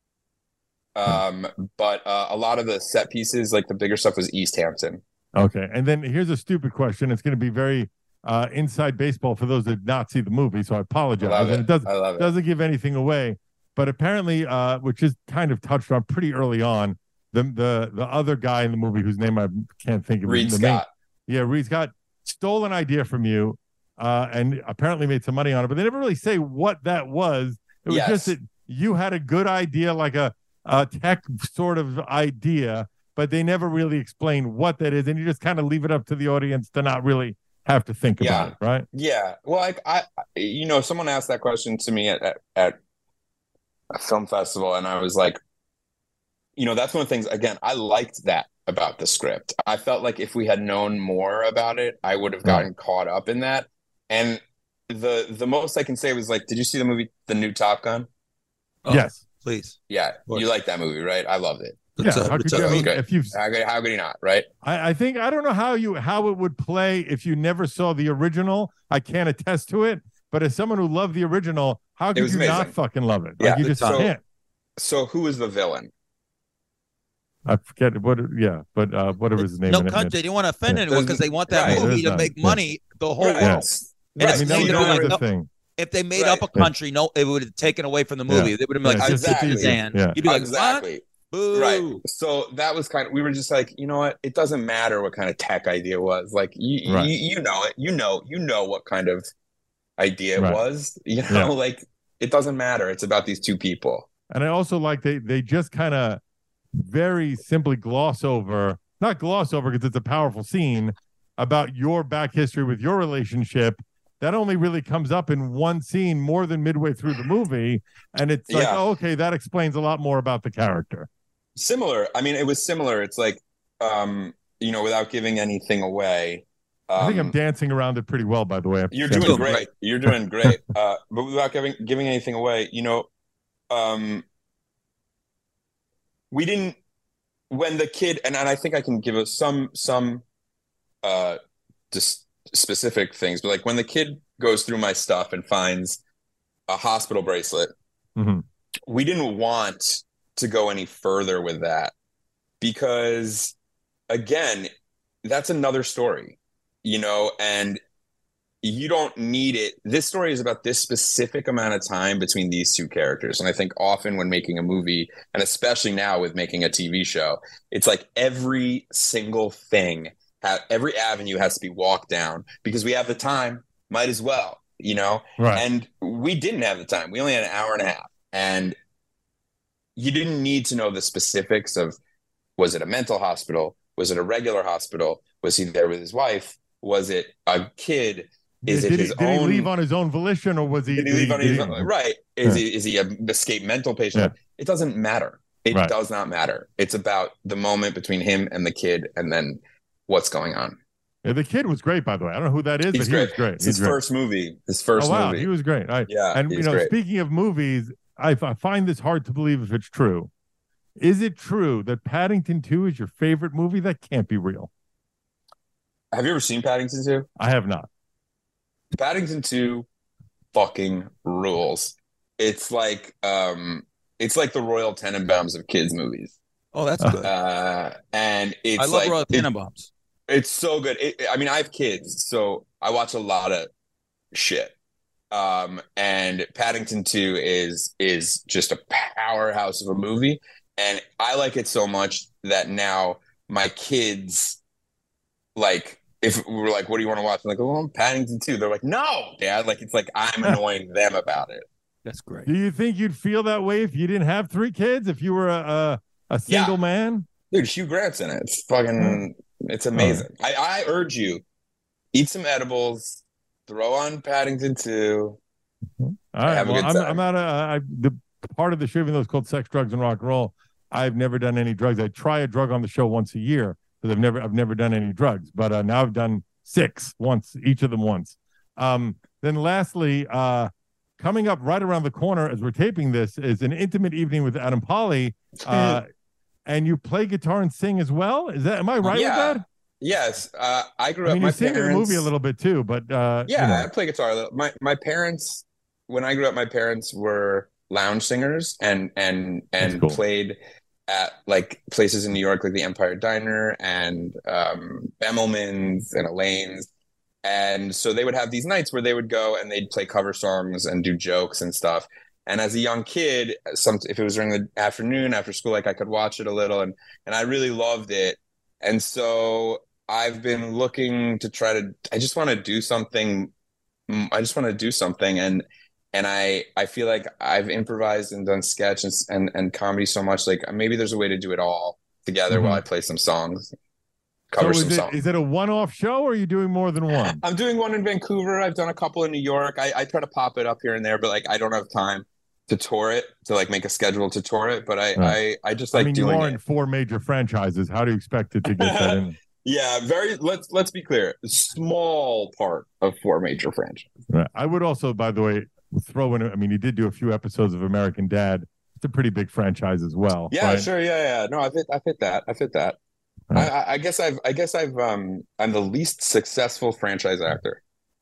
Speaker 6: Um, but uh, a lot of the set pieces, like the bigger stuff, was East Hampton.
Speaker 4: Okay. And then here's a stupid question. It's going to be very uh, inside baseball for those that did not see the movie, so I
Speaker 6: I
Speaker 4: apologize.
Speaker 6: love
Speaker 4: And
Speaker 6: it.
Speaker 4: it doesn't,
Speaker 6: I love it.
Speaker 4: doesn't give anything away, but apparently, uh, which is kind of touched on pretty early on, the the the other guy in the movie whose name I can't think of,
Speaker 6: Reed
Speaker 4: the main-
Speaker 6: Scott.
Speaker 4: yeah, Reed Scott stole an idea from you, uh, and apparently made some money on it, but they never really say what that was. It was
Speaker 6: Yes.
Speaker 4: just that you had a good idea, like a a tech sort of idea, but they never really explain what that is, and you just kind of leave it up to the audience to not really have to think
Speaker 6: Yeah.
Speaker 4: about it, right?
Speaker 6: Yeah. Well, like I, you know, someone asked that question to me at, at at a film festival, and I was like, you know, that's one of the things. Again, I liked that about the script. I felt like if we had known more about it, I would have gotten caught up in that. And the the most I can say was like, did you see the movie The New Top Gun?
Speaker 2: Oh.
Speaker 4: Yes.
Speaker 2: please.
Speaker 6: Yeah, you like that movie, right? I loved it.
Speaker 4: Yeah,
Speaker 2: So-
Speaker 4: how could
Speaker 2: so-
Speaker 4: you, I mean,
Speaker 6: good.
Speaker 4: if you've,
Speaker 6: How could, how could he not, right?
Speaker 4: I, I think I don't know how you how it would play if you never saw the original. I can't attest to it, but as someone who loved the original, how could
Speaker 6: was
Speaker 4: you not
Speaker 6: amazing.
Speaker 4: fucking love it?
Speaker 6: Yeah,
Speaker 4: Like you just
Speaker 6: so-
Speaker 4: can't.
Speaker 6: So who is the villain?
Speaker 4: I forget what. Yeah, but uh, whatever his name.
Speaker 2: No
Speaker 4: in it
Speaker 2: country.
Speaker 4: is.
Speaker 2: They didn't want to offend
Speaker 4: Yeah.
Speaker 2: anyone because they want that
Speaker 6: Right.
Speaker 2: movie
Speaker 4: There's
Speaker 2: to
Speaker 4: that.
Speaker 2: make
Speaker 4: Yeah.
Speaker 2: money the whole
Speaker 6: Right.
Speaker 2: world. And
Speaker 4: I
Speaker 2: it's
Speaker 4: mean, that was,
Speaker 2: made
Speaker 4: that
Speaker 2: to be
Speaker 4: was
Speaker 2: like,
Speaker 4: the
Speaker 2: no,
Speaker 4: thing.
Speaker 2: if they made
Speaker 6: Right.
Speaker 2: up a country, no, it would have taken away from the movie.
Speaker 4: Yeah.
Speaker 2: They would have been like,
Speaker 4: Yeah,
Speaker 2: "This is
Speaker 6: exactly.
Speaker 2: Suzanne."
Speaker 4: Yeah.
Speaker 2: You'd be like,
Speaker 6: exactly.
Speaker 2: "What? Boo!"
Speaker 6: Right. So that was kind of, we were just like, you know what? It doesn't matter what kind of tech idea it was. Like, you,
Speaker 4: Right.
Speaker 6: you, you know it. You know, you know what kind of idea it
Speaker 4: Right.
Speaker 6: was. You know,
Speaker 4: Yeah.
Speaker 6: like, it doesn't matter. It's about these two people.
Speaker 4: And I also like they they just kind of very simply gloss over, not gloss over because it's a powerful scene about your back history with your relationship. That only really comes up in one scene more than midway through the movie. And it's like,
Speaker 6: Yeah.
Speaker 4: oh, okay, that explains a lot more about the character.
Speaker 6: Similar. I mean, it was similar. It's like, um, you know, without giving anything away. Um,
Speaker 4: I think I'm dancing around it pretty well, by the way. I have to
Speaker 6: You're
Speaker 4: say.
Speaker 6: doing great. You're doing great. Uh, but without giving giving anything away, you know, um, we didn't when the kid and, and I think I can give us some some uh just specific things, but like when the kid goes through my stuff and finds a hospital bracelet,
Speaker 4: Mhm.
Speaker 6: we didn't want to go any further with that because again, that's another story, you know, and you don't need it. This story is about this specific amount of time between these two characters. And I think often when making a movie, and especially now with making a T V show, it's like every single thing, ha- every avenue has to be walked down because we have the time, might as well, you know?
Speaker 4: Right.
Speaker 6: And we didn't have the time. We only had an hour and a half. And you didn't need to know the specifics of, was it a mental hospital? Was it a regular hospital? Was he there with his wife? Was it a kid? Is
Speaker 4: did
Speaker 6: it
Speaker 4: he,
Speaker 6: his
Speaker 4: did
Speaker 6: own?
Speaker 4: he leave on his own volition or was he?
Speaker 6: Did he leave on
Speaker 4: did
Speaker 6: his
Speaker 4: he-
Speaker 6: own? Right. Is
Speaker 4: Yeah.
Speaker 6: he is he a escaped mental patient?
Speaker 4: Yeah.
Speaker 6: It doesn't matter. It
Speaker 4: Right.
Speaker 6: does not matter. It's about the moment between him and the kid and then what's going on.
Speaker 4: Yeah, the kid was great, by the way. I don't know who that is,
Speaker 6: He's
Speaker 4: but he
Speaker 6: great.
Speaker 4: was great.
Speaker 6: It's
Speaker 4: He's
Speaker 6: his
Speaker 4: great.
Speaker 6: first movie. His first
Speaker 4: oh, wow.
Speaker 6: movie.
Speaker 4: He was great. I,
Speaker 6: Yeah,
Speaker 4: and you
Speaker 6: he's
Speaker 4: know,
Speaker 6: great.
Speaker 4: speaking of movies, I, I find this hard to believe if it's true. Is it true that Paddington two is your favorite movie? That can't be real.
Speaker 6: Have you ever seen Paddington two?
Speaker 4: I have not.
Speaker 6: Paddington two fucking rules. It's like um it's like the Royal Tenenbaums of kids movies.
Speaker 2: Oh, that's good.
Speaker 6: Uh and it's
Speaker 2: I love
Speaker 6: like
Speaker 2: Royal
Speaker 6: it-
Speaker 2: Tenenbaums.
Speaker 6: It's so good. It, I mean, I have kids, so I watch a lot of shit. Um, and Paddington two is is just a powerhouse of a movie, and I like it so much that now my kids, like, if we're like, "What do you want to watch?" I'm like, "Oh, Paddington two." They're like, "No, Dad!" Like, it's like I'm annoying them about it.
Speaker 2: That's great.
Speaker 4: Do you think you'd feel that way if you didn't have three kids? If you were a a, a single
Speaker 6: Yeah.
Speaker 4: man?
Speaker 6: Dude, Hugh Grant's in it. It's fucking, it's amazing. I, I urge you, eat some edibles, throw on Paddington two.
Speaker 4: All right.
Speaker 6: Have a
Speaker 4: Well,
Speaker 6: good
Speaker 4: I'm,
Speaker 6: time.
Speaker 4: I'm not a I, the part of the show, even though it's called Sex, Drugs, and Rock and Roll. I've never done any drugs. I try a drug on the show once a year because I've never I've never done any drugs. But uh, now I've done six once, each of them once. Um, then lastly, uh, coming up right around the corner as we're taping this is an intimate evening with Adam Polly. Uh, and you play guitar and sing as well. Is that am I right
Speaker 6: Yeah.
Speaker 4: with that?
Speaker 6: Yes, uh, I grew
Speaker 4: I
Speaker 6: up.
Speaker 4: mean,
Speaker 6: My
Speaker 4: you sing in the
Speaker 6: parents,
Speaker 4: movie a little bit too, but uh,
Speaker 6: Yeah,
Speaker 4: you know.
Speaker 6: I play guitar a little. My my parents, when I grew up, my parents were lounge singers and and and
Speaker 4: cool.
Speaker 6: played at like places in New York, like the Empire Diner and um, Bemelman's and Elaine's. And so they would have these nights where they would go and they'd play cover songs and do jokes and stuff. And as a young kid, some if it was during the afternoon after school, like I could watch it a little, and and I really loved it. And so I've been looking to try to. I just want to do something. I just want to do something, and and I I feel like I've improvised and done sketch and and, and comedy so much. Like maybe there's a way to do it all together
Speaker 4: Mhm.
Speaker 6: while I play some songs,
Speaker 4: So
Speaker 6: cover
Speaker 4: is
Speaker 6: some
Speaker 4: it,
Speaker 6: songs.
Speaker 4: is it a one-off show or are you doing more than one?
Speaker 6: I'm doing one in Vancouver. I've done a couple in New York. I, I try to pop it up here and there, but like I don't have time to tour it, to like make a schedule to tour it. But I
Speaker 4: Right.
Speaker 6: I, I just
Speaker 4: I
Speaker 6: like
Speaker 4: mean, you
Speaker 6: doing
Speaker 4: are
Speaker 6: it.
Speaker 4: in four major franchises. How do you expect it to get that in?
Speaker 6: Yeah, very. Let's let's be clear. Small part of four major franchises.
Speaker 4: Right. I would also, by the way, throw in. I mean, you did do a few episodes of American Dad a pretty big franchise as well.
Speaker 6: Yeah,
Speaker 4: right?
Speaker 6: sure. Yeah, yeah. No, I fit. I fit that. I fit that.
Speaker 4: Right.
Speaker 6: I, I guess I've. I guess I've. Um, I'm the least successful franchise actor.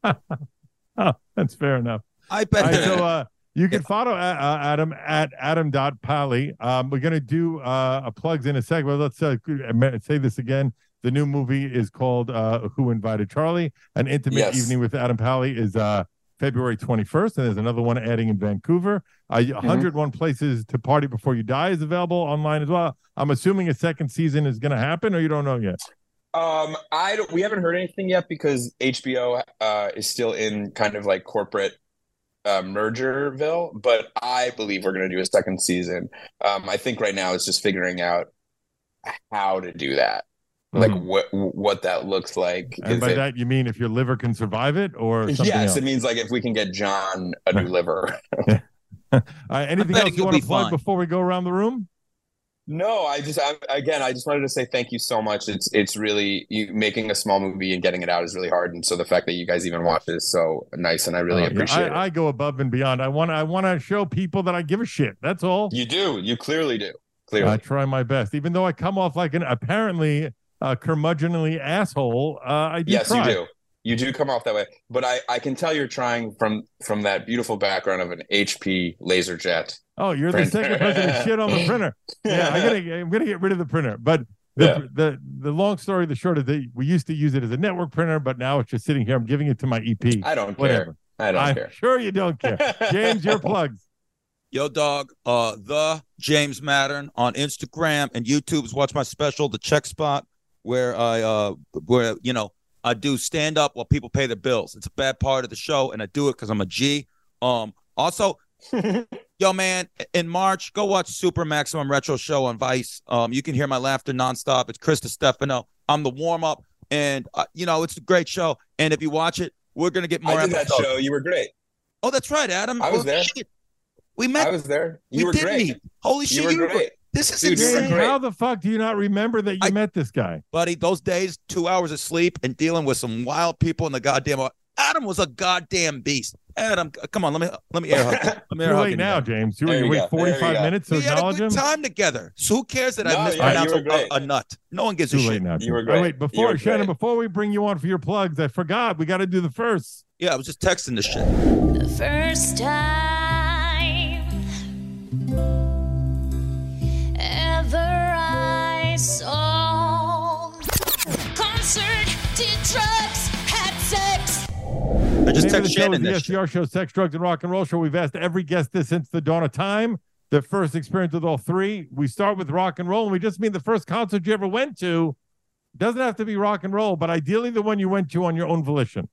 Speaker 4: Oh, that's fair enough.
Speaker 2: I bet.
Speaker 4: All right, so uh, you can follow uh, Adam at adam dot pally. Um, we're going to do uh, a plugs in a second. But let's uh, say this again. The new movie is called uh, Who Invited Charlie? An Intimate
Speaker 6: Yes.
Speaker 4: Evening with Adam Pally is uh, February twenty-first, and there's another one adding in Vancouver. Uh, one hundred one Places to Party Before You Die is available online as well. I'm assuming a second season is going to happen, or you don't know yet?
Speaker 6: Um, I don't, we haven't heard anything yet because H B O uh, is still in kind of like corporate uh, mergerville. But I believe we're going to do a second season. Um, I think right now it's just figuring out how to do that, like
Speaker 4: Mhm.
Speaker 6: what what that looks like.
Speaker 4: And
Speaker 6: Is
Speaker 4: by
Speaker 6: it-
Speaker 4: that, you mean if your liver can survive it, or something
Speaker 6: yes,
Speaker 4: else?
Speaker 6: it means like if we can get John a new liver.
Speaker 4: All right, anything
Speaker 2: betting
Speaker 4: else you
Speaker 2: you'll
Speaker 4: want to
Speaker 2: be
Speaker 4: plug
Speaker 2: fine.
Speaker 4: before we go around the room?
Speaker 6: No, I just I, again, I just wanted to say thank you so much. It's it's really you, making a small movie and getting it out is really hard, and so the fact that you guys even watch it is so nice, and I really
Speaker 4: Oh, yeah,
Speaker 6: appreciate
Speaker 4: I, I go above and beyond. I want I want to show people that I give a shit. That's all.
Speaker 6: it. You do, you clearly do, clearly.
Speaker 4: I try my best, even though I come off like an apparently uh, curmudgeonly asshole. Uh, I do
Speaker 6: yes,
Speaker 4: try.
Speaker 6: you do. You do come off that way, but I I can tell you're trying from from that beautiful background of an H P LaserJet.
Speaker 4: Oh, you're the
Speaker 6: Printer.
Speaker 4: second person to shit on the printer. Yeah, I gotta, I'm gonna get rid of the printer. But the,
Speaker 6: Yeah.
Speaker 4: the the long story, the short is that we used to use it as a network printer, but now it's just sitting here. I'm giving it to my E P.
Speaker 6: I don't
Speaker 4: Whatever.
Speaker 6: care. I don't
Speaker 4: I'm
Speaker 6: care.
Speaker 4: sure you don't care. James, your plugs.
Speaker 2: Yo, dog, uh, the James Mattern on Instagram and YouTube's watch my special, The Check Spot, where I, uh, where you know, I do stand up while people pay their bills. It's a bad part of the show, and I do it because I'm a G. Um, also, yo, man, in March, go watch Super Maximum Retro Show on Vice. Um, you can hear my laughter nonstop. It's Chris Stefano. I'm the warm up, and uh, you know, it's a great show. And if you watch it, we're gonna get more
Speaker 6: I did that
Speaker 2: episodes.
Speaker 6: show. You were great.
Speaker 2: Oh, that's right, Adam.
Speaker 6: I was
Speaker 2: Oh,
Speaker 6: there.
Speaker 2: shit. We met.
Speaker 6: I was there. You
Speaker 2: we
Speaker 6: were
Speaker 2: did
Speaker 6: great.
Speaker 2: meet. Holy shit,
Speaker 6: You were
Speaker 2: you were
Speaker 6: great.
Speaker 2: This is
Speaker 6: Dude, you were
Speaker 2: insane,
Speaker 6: great.
Speaker 4: How the fuck do you not remember that you
Speaker 2: I-
Speaker 4: met this guy?
Speaker 2: buddy. Those days, two hours of sleep and dealing with some wild people in the goddamn. Adam was a goddamn beast. Adam, c- come on, let me let me air hug. Let me air
Speaker 4: Too
Speaker 2: hug
Speaker 4: late
Speaker 2: you
Speaker 4: now,
Speaker 2: now.
Speaker 4: James. You,
Speaker 6: There
Speaker 4: you
Speaker 6: you
Speaker 4: wait
Speaker 6: go. There you
Speaker 4: forty-five
Speaker 6: go.
Speaker 4: minutes to
Speaker 2: We had a
Speaker 4: acknowledge
Speaker 2: good
Speaker 4: him.
Speaker 2: time together. So who cares that
Speaker 6: No,
Speaker 2: I
Speaker 6: yeah,
Speaker 2: mispronounced
Speaker 6: you were
Speaker 2: a,
Speaker 6: great.
Speaker 2: a nut? No one gives a
Speaker 4: Too
Speaker 2: shit.
Speaker 4: late now.
Speaker 6: You were
Speaker 4: James.
Speaker 6: great.
Speaker 4: Oh, wait,
Speaker 6: You
Speaker 4: before
Speaker 6: were
Speaker 4: Shannon,
Speaker 6: great.
Speaker 4: before we bring you on for your plugs, I forgot we got to do the first.
Speaker 2: Yeah, I was just texting this shit.
Speaker 5: The first time ever I saw concert, did drugs, had sex.
Speaker 2: I just
Speaker 4: The name of the
Speaker 2: texted
Speaker 4: show is
Speaker 2: Shannon
Speaker 4: the
Speaker 2: this
Speaker 4: S C
Speaker 2: shit.
Speaker 4: R show, Sex, Drugs, and Rock and Roll Show. We've asked every guest this since the dawn of time. The first experience with all three. We start with rock and roll, and we just mean the first concert you ever went to. Doesn't have to be rock and roll, but ideally the one you went to on your own volition.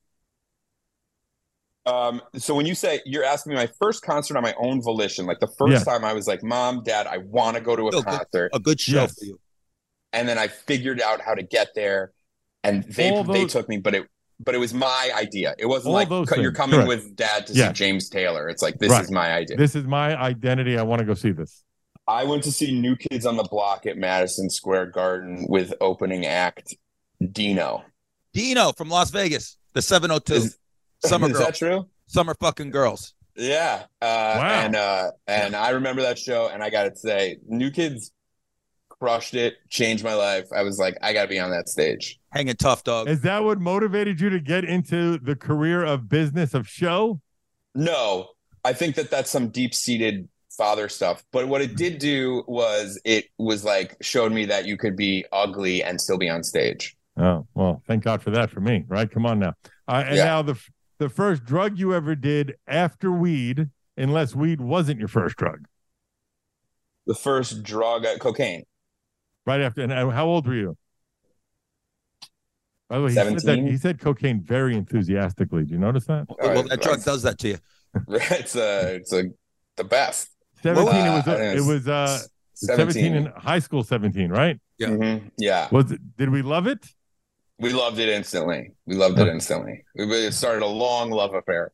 Speaker 6: Um, so when you say you're asking me my first concert on my own volition, like the first
Speaker 4: Yes.
Speaker 6: time I was like, Mom, Dad, I want to go to a
Speaker 2: Feel good.
Speaker 6: concert,
Speaker 2: A good show
Speaker 4: Yes.
Speaker 2: for you.
Speaker 6: and then I figured out how to get there, and they
Speaker 4: All
Speaker 6: they
Speaker 4: those-
Speaker 6: took me, but it but it was my idea. It wasn't
Speaker 4: All
Speaker 6: like
Speaker 4: those
Speaker 6: co- you're
Speaker 4: things,
Speaker 6: coming
Speaker 4: correct.
Speaker 6: with Dad to
Speaker 4: Yeah.
Speaker 6: see James Taylor. It's like this
Speaker 4: Right.
Speaker 6: is my idea.
Speaker 4: This is my identity. I want to go see this.
Speaker 6: I went to see New Kids on the Block at Madison Square Garden with opening act Dino.
Speaker 2: Dino from Las Vegas, the seven oh two.
Speaker 6: Is,
Speaker 2: Summer
Speaker 6: is
Speaker 2: girls.
Speaker 6: that true?
Speaker 2: Summer fucking girls.
Speaker 6: Yeah. Uh,
Speaker 4: Wow.
Speaker 6: And uh, and I remember that show, and I got to say, New Kids crushed it, changed my life. I was like, I got to be on that stage.
Speaker 2: Hanging tough, dog.
Speaker 4: Is that what motivated you to get into the career of business of show?
Speaker 6: No, I think that that's some deep seated father stuff. But what it did do was it was like showed me that you could be ugly and still be on stage.
Speaker 4: Oh, well, thank God for that for me, right? Come on now. Uh, and
Speaker 6: Yeah.
Speaker 4: now the the first drug you ever did after weed, unless weed wasn't your first drug,
Speaker 6: The first drug, uh, cocaine.
Speaker 4: right after. And uh, how old were you? By the way, he said, that,
Speaker 6: seventeen.
Speaker 4: he said cocaine very enthusiastically. Do you notice that?
Speaker 2: Well, that drug does that to you.
Speaker 6: It's a, it's a, the best.
Speaker 4: seventeen, it was,
Speaker 6: Uh, I
Speaker 4: uh,
Speaker 6: think
Speaker 4: it
Speaker 6: it's
Speaker 4: was uh, seventeen in high school, seventeen, right?
Speaker 2: Yeah.
Speaker 6: Mhm. Yeah.
Speaker 4: Was it, did we love it?
Speaker 6: We loved it instantly. We loved it instantly. We it started a long love affair.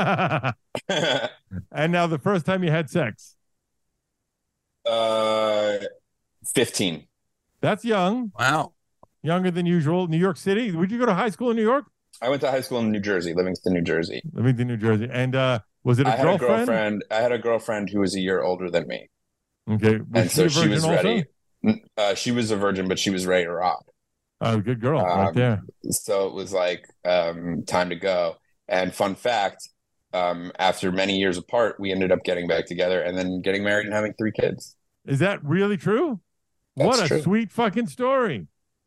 Speaker 4: And now the first time you had sex.
Speaker 6: uh, fifteen.
Speaker 4: That's young,
Speaker 2: Wow.
Speaker 4: younger than usual. New York City. Would you go to high school in New York?
Speaker 6: I went to high school in New Jersey, Livingston, New Jersey.
Speaker 4: Living in New Jersey. And uh, was it a
Speaker 6: I had
Speaker 4: girlfriend?
Speaker 6: a girlfriend. I had a girlfriend who was a year older than me.
Speaker 4: Okay. Was
Speaker 6: and so
Speaker 4: a
Speaker 6: she
Speaker 4: virgin
Speaker 6: was
Speaker 4: also?
Speaker 6: ready. N- Uh, she was a virgin, but she was ready to rock.
Speaker 4: Oh, good girl, right
Speaker 6: Um,
Speaker 4: there.
Speaker 6: So it was like um, time to go. And fun fact, um, after many years apart, we ended up getting back together and then getting married and having three kids.
Speaker 4: Is that really true?
Speaker 6: That's
Speaker 4: what a
Speaker 6: true.
Speaker 4: sweet fucking story.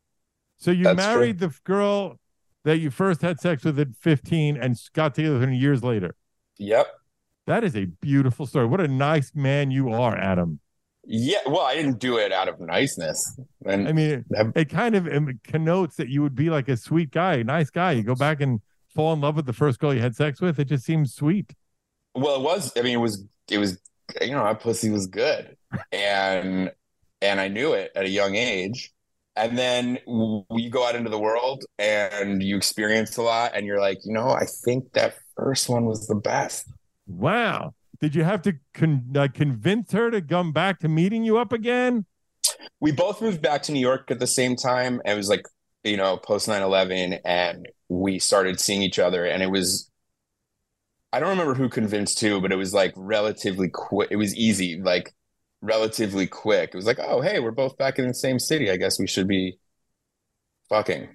Speaker 4: So you
Speaker 6: That's
Speaker 4: married the f- girl that you first had sex with at fifteen and s- got together with her years later.
Speaker 6: Yep.
Speaker 4: That is a beautiful story. What a nice man you are, Adam.
Speaker 6: Yeah. Well, I didn't do it out of niceness. And
Speaker 4: I mean, it, it kind of um, connotes that you would be like a sweet guy, nice guy. You go back and fall in love with the first girl you had sex with. It just seems sweet.
Speaker 6: well, it was. I mean, it was. It was. You know, my pussy was good, and and I knew it at a young age. And then w- you go out into the world and you experience a lot, and you're like, you know, I think that first one was the best.
Speaker 4: Wow. Did you have to con- uh, convince her to come back to meeting you up again?
Speaker 6: We both moved back to New York at the same time. It was like, you know, post nine eleven, and we started seeing each other. And it was, I don't remember who convinced who, but it was like relatively quick. It was easy, like relatively quick. It was like, oh, hey, we're both back in the same city. I guess we should be fucking.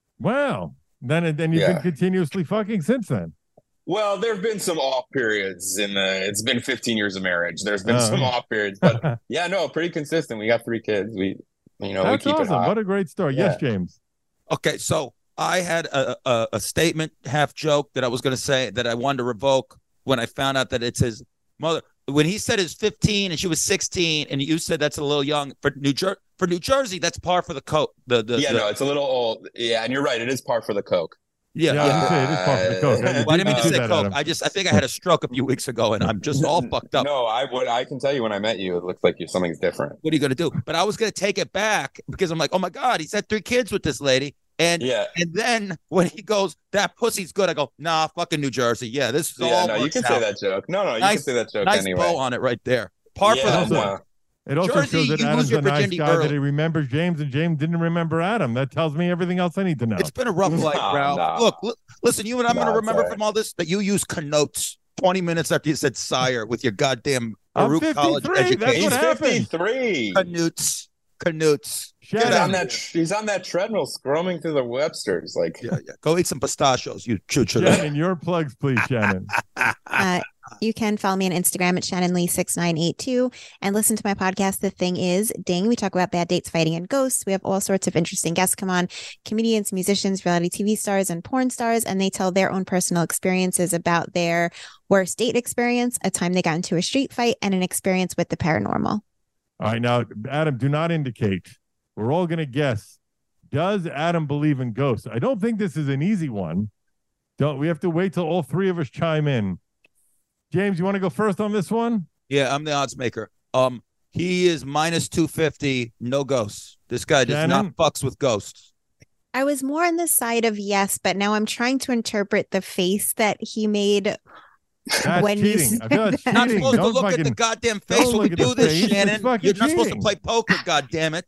Speaker 4: Wow. Then, then you've
Speaker 6: Yeah.
Speaker 4: been continuously fucking since then.
Speaker 6: Well, there have been some off periods in the, it's been fifteen years of marriage. There's been
Speaker 4: Oh.
Speaker 6: some off periods, but yeah, no, pretty consistent. We got three kids. We, you know,
Speaker 4: That's
Speaker 6: we keep
Speaker 4: awesome.
Speaker 6: it hot.
Speaker 4: What a great story.
Speaker 6: Yeah.
Speaker 4: Yes, James.
Speaker 2: Okay, so I had a, a, a statement, half joke, that I was going to say that I wanted to revoke when I found out that it's his mother. When he said it's fifteen and she was sixteen, and you said that's a little young for New Jersey. For New Jersey, that's par for the coke. The, the
Speaker 6: yeah,
Speaker 2: the,
Speaker 6: no, it's a little old. Yeah, and you're right. It is par for the coke.
Speaker 2: yeah.
Speaker 4: Yeah, I was
Speaker 2: yeah.
Speaker 4: gonna say, it is part of the coke.
Speaker 6: Uh,
Speaker 4: You
Speaker 2: Well, I didn't mean
Speaker 4: did
Speaker 2: to
Speaker 4: do
Speaker 2: say
Speaker 4: that,
Speaker 2: coke.
Speaker 4: Adam.
Speaker 2: I just I think I had a stroke a few weeks ago, and I'm just all fucked up.
Speaker 6: No, I would. I can tell you when I met you, it looks like you something's different.
Speaker 2: What are you going to do? But I was going to take it back because I'm like, oh my God, he's had three kids with this lady. And
Speaker 6: Yeah,
Speaker 2: and then when he goes, that pussy's good, I go, nah, fucking New Jersey. Yeah, this is
Speaker 6: yeah.
Speaker 2: all
Speaker 6: No, you
Speaker 2: works
Speaker 6: can
Speaker 2: out.
Speaker 6: say that joke. No, no, you
Speaker 2: Nice-
Speaker 6: can say that joke
Speaker 2: Nice
Speaker 6: anyway.
Speaker 2: bow on it right there. Par for
Speaker 6: Yeah,
Speaker 2: the
Speaker 4: no.
Speaker 2: one.
Speaker 4: It also
Speaker 2: Jersey,
Speaker 4: shows that
Speaker 2: you lose
Speaker 4: Adam's
Speaker 2: your
Speaker 4: a nice
Speaker 2: virginity
Speaker 4: guy,
Speaker 2: early.
Speaker 4: that he remembers James, and James didn't remember Adam. That tells me everything else I need to know.
Speaker 2: It's been a rough life,
Speaker 6: Nah,
Speaker 2: Ralph.
Speaker 6: nah.
Speaker 2: Look, li- listen, you and I'm
Speaker 6: Nah,
Speaker 2: going to
Speaker 6: it's
Speaker 2: remember
Speaker 6: all right.
Speaker 2: from all this that you use connotes twenty minutes after you said sire with your goddamn
Speaker 4: I'm
Speaker 2: Baruch College
Speaker 4: fifty-three. That's
Speaker 2: education.
Speaker 6: He's
Speaker 4: what happened.
Speaker 6: fifty-three.
Speaker 2: Canutes. Canutes.
Speaker 6: He's
Speaker 4: Shannon,
Speaker 6: on that. He's on that treadmill, scrumming through the Websters. Like,
Speaker 2: Yeah, yeah. Go eat some pistachios, you choo choo.
Speaker 4: Shannon, your plugs, please, Shannon.
Speaker 9: Uh, you can follow me on Instagram at Shannon Lee six nine eight two and listen to my podcast, The Thing Is Ding. We talk about bad dates, fighting, and ghosts. We have all sorts of interesting guests come on, comedians, musicians, reality T V stars, and porn stars, and they tell their own personal experiences about their worst date experience, a time they got into a street fight, and an experience with the paranormal.
Speaker 4: All right, now, Adam, do not indicate. We're all going to guess. Does Adam believe in ghosts? I don't think this is an easy one. Don't we have to wait till all three of us chime in? James, you want to go first on this one?
Speaker 2: Yeah, I'm the odds maker. Um, he is minus two fifty, no ghosts. This guy does
Speaker 4: Shannon?
Speaker 2: not fucks with ghosts.
Speaker 9: I was more on the side of yes, but now I'm trying to interpret the face that he made.
Speaker 4: That's
Speaker 9: When you
Speaker 4: cheating. I feel that's
Speaker 9: said
Speaker 2: Not
Speaker 4: cheating.
Speaker 2: supposed to
Speaker 4: Don't
Speaker 2: look at the
Speaker 4: fucking-
Speaker 2: goddamn
Speaker 4: don't
Speaker 2: face when we
Speaker 4: look at the
Speaker 2: do this,
Speaker 4: face. It's
Speaker 2: Shannon.
Speaker 4: fucking
Speaker 2: You're not supposed to
Speaker 4: cheating.
Speaker 2: play poker, goddammit.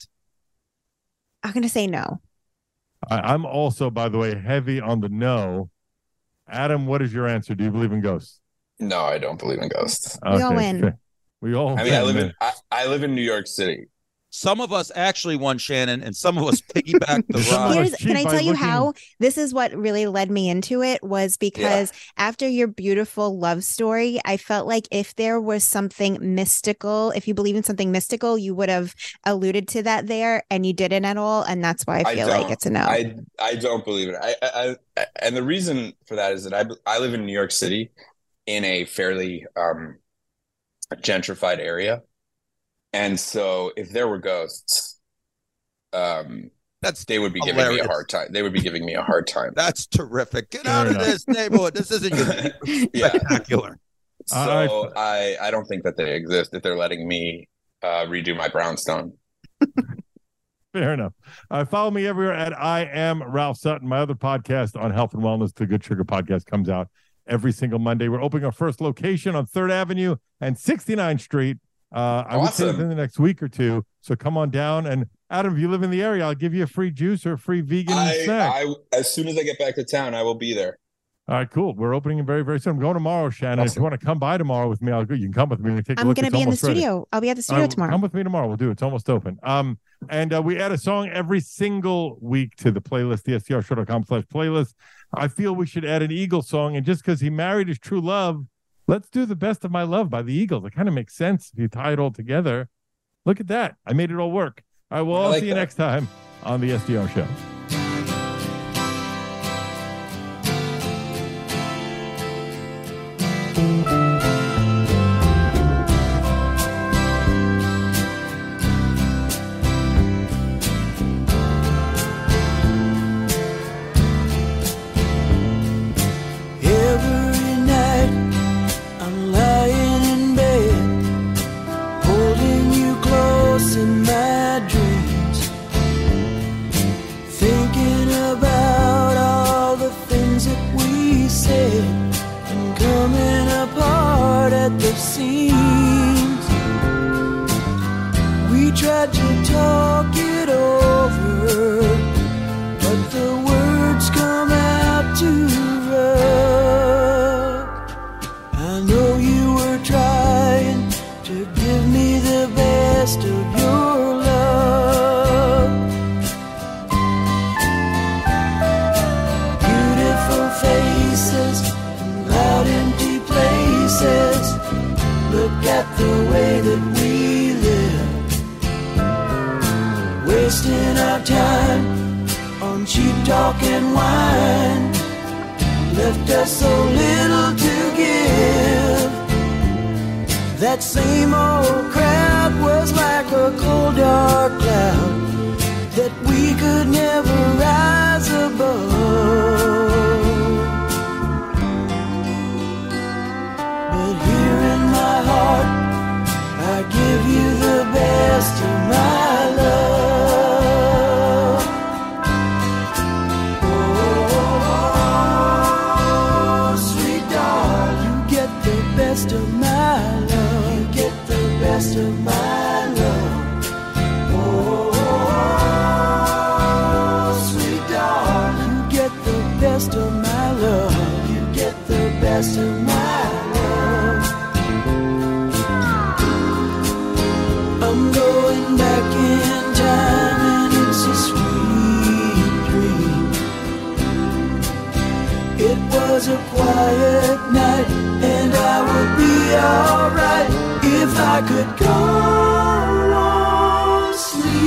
Speaker 9: I'm going to say no.
Speaker 4: I, I'm also, by the way, heavy on the no. Adam, what is your answer? Do you believe in ghosts?
Speaker 6: no, I don't believe in ghosts.
Speaker 9: We all win.
Speaker 4: fair. We all
Speaker 6: I mean, I
Speaker 4: win,
Speaker 6: live
Speaker 4: man.
Speaker 6: in. I, I live in New York City.
Speaker 2: Some of us actually won, Shannon, and some of us piggybacked the
Speaker 4: Some of
Speaker 2: ride.
Speaker 4: us
Speaker 9: Here's,
Speaker 4: cheat
Speaker 9: can I
Speaker 4: by
Speaker 9: tell you
Speaker 4: looking-
Speaker 9: how this is what really led me into it was because after your beautiful love story, I felt like if there was something mystical, if you believe in something mystical, you would have alluded to that there, and you didn't at all, and that's why I
Speaker 6: I
Speaker 9: feel like
Speaker 6: don't.
Speaker 9: it's a no.
Speaker 6: I I don't believe it. I, I, I and the reason for that is that I I live in New York City, in a fairly um, gentrified area, and so if there were ghosts, um,
Speaker 2: That's
Speaker 6: they would be giving me
Speaker 2: hilarious.
Speaker 6: a hard time. They would be giving me a hard time.
Speaker 2: That's terrific. Get
Speaker 4: Fair
Speaker 2: out of
Speaker 4: enough.
Speaker 2: this neighborhood. This isn't your
Speaker 6: Yeah.
Speaker 2: spectacular.
Speaker 6: So I I don't think that they exist if they're letting me uh, redo my brownstone.
Speaker 4: Fair enough. Uh, follow me everywhere at I am Ralph Sutton. My other podcast on health and wellness, the Good Sugar Podcast, comes out every single Monday. We're opening our first location on third Avenue and sixty-ninth Street. Uh, I would say
Speaker 6: Awesome.
Speaker 4: within the next week or two. So come on down. And Adam, if you live in the area, I'll give you a free juice or a free vegan
Speaker 6: I,
Speaker 4: snack.
Speaker 6: I as soon as I get back to town, I will be there.
Speaker 4: All right, cool. We're opening it very, very soon. I'm going tomorrow, Shannon.
Speaker 6: Awesome.
Speaker 4: If you want to come by tomorrow with me, I'll go. You can come with me and take a
Speaker 9: I'm
Speaker 4: look.
Speaker 9: going to
Speaker 4: It's
Speaker 9: be in the
Speaker 4: almost ready.
Speaker 9: studio. I'll be at the studio
Speaker 4: All right,
Speaker 9: tomorrow.
Speaker 4: Come with me tomorrow. We'll do it. It's almost open. Um, and uh, we add a song every single week to the playlist, the S T R show dot com slash playlist. I feel we should add an Eagles song. And just because he married his true love, let's do The Best of My Love by the Eagles. It kind of makes sense if you tie it all together. Look at that. I made it all work. All right, we'll
Speaker 6: I
Speaker 4: all
Speaker 6: like
Speaker 4: see you
Speaker 6: that.
Speaker 4: next time on the S D R show.
Speaker 10: Every night I'm lying in bed, holding you close in my dreams, thinking about all the things that we said and coming apart at the seams. We tried to talk it over, but the words come out too rough. I know you were trying to give me the best of your love. Beautiful faces and loud empty places. Look at the way that we live, wasting our time on cheap talk and wine. Left us so little to give. That same old crowd was like a cold dark cloud that we could never rise above. But here in my heart I give you the best of my love. Oh, sweet darling, you get the best of my love. You get the best of my love. Oh, sweet darling, you get the best of my love. You get the best of my love. I'm going back in time and it's a sweet dream. It was a quiet night and I would be alright if I could go on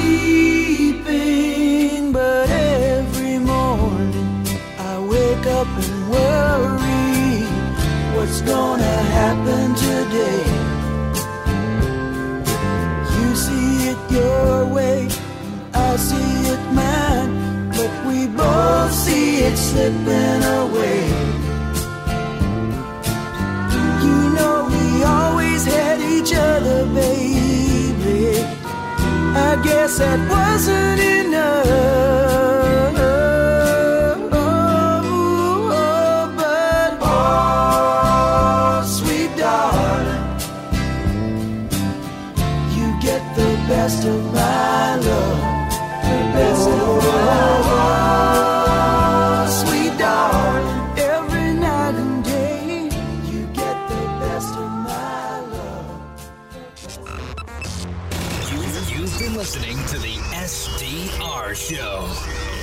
Speaker 10: sleeping. But every morning I wake up and worry what's gonna happen today. You see it your way, I see it mine, but we both see it slipping away. You know we always had each other, baby. I guess that wasn't enough. But oh, sweet darling, you get the best of my love, the best of my love. Sweet darling, every night and day, you get the best of my love.
Speaker 3: You've been listening to the S D R Show.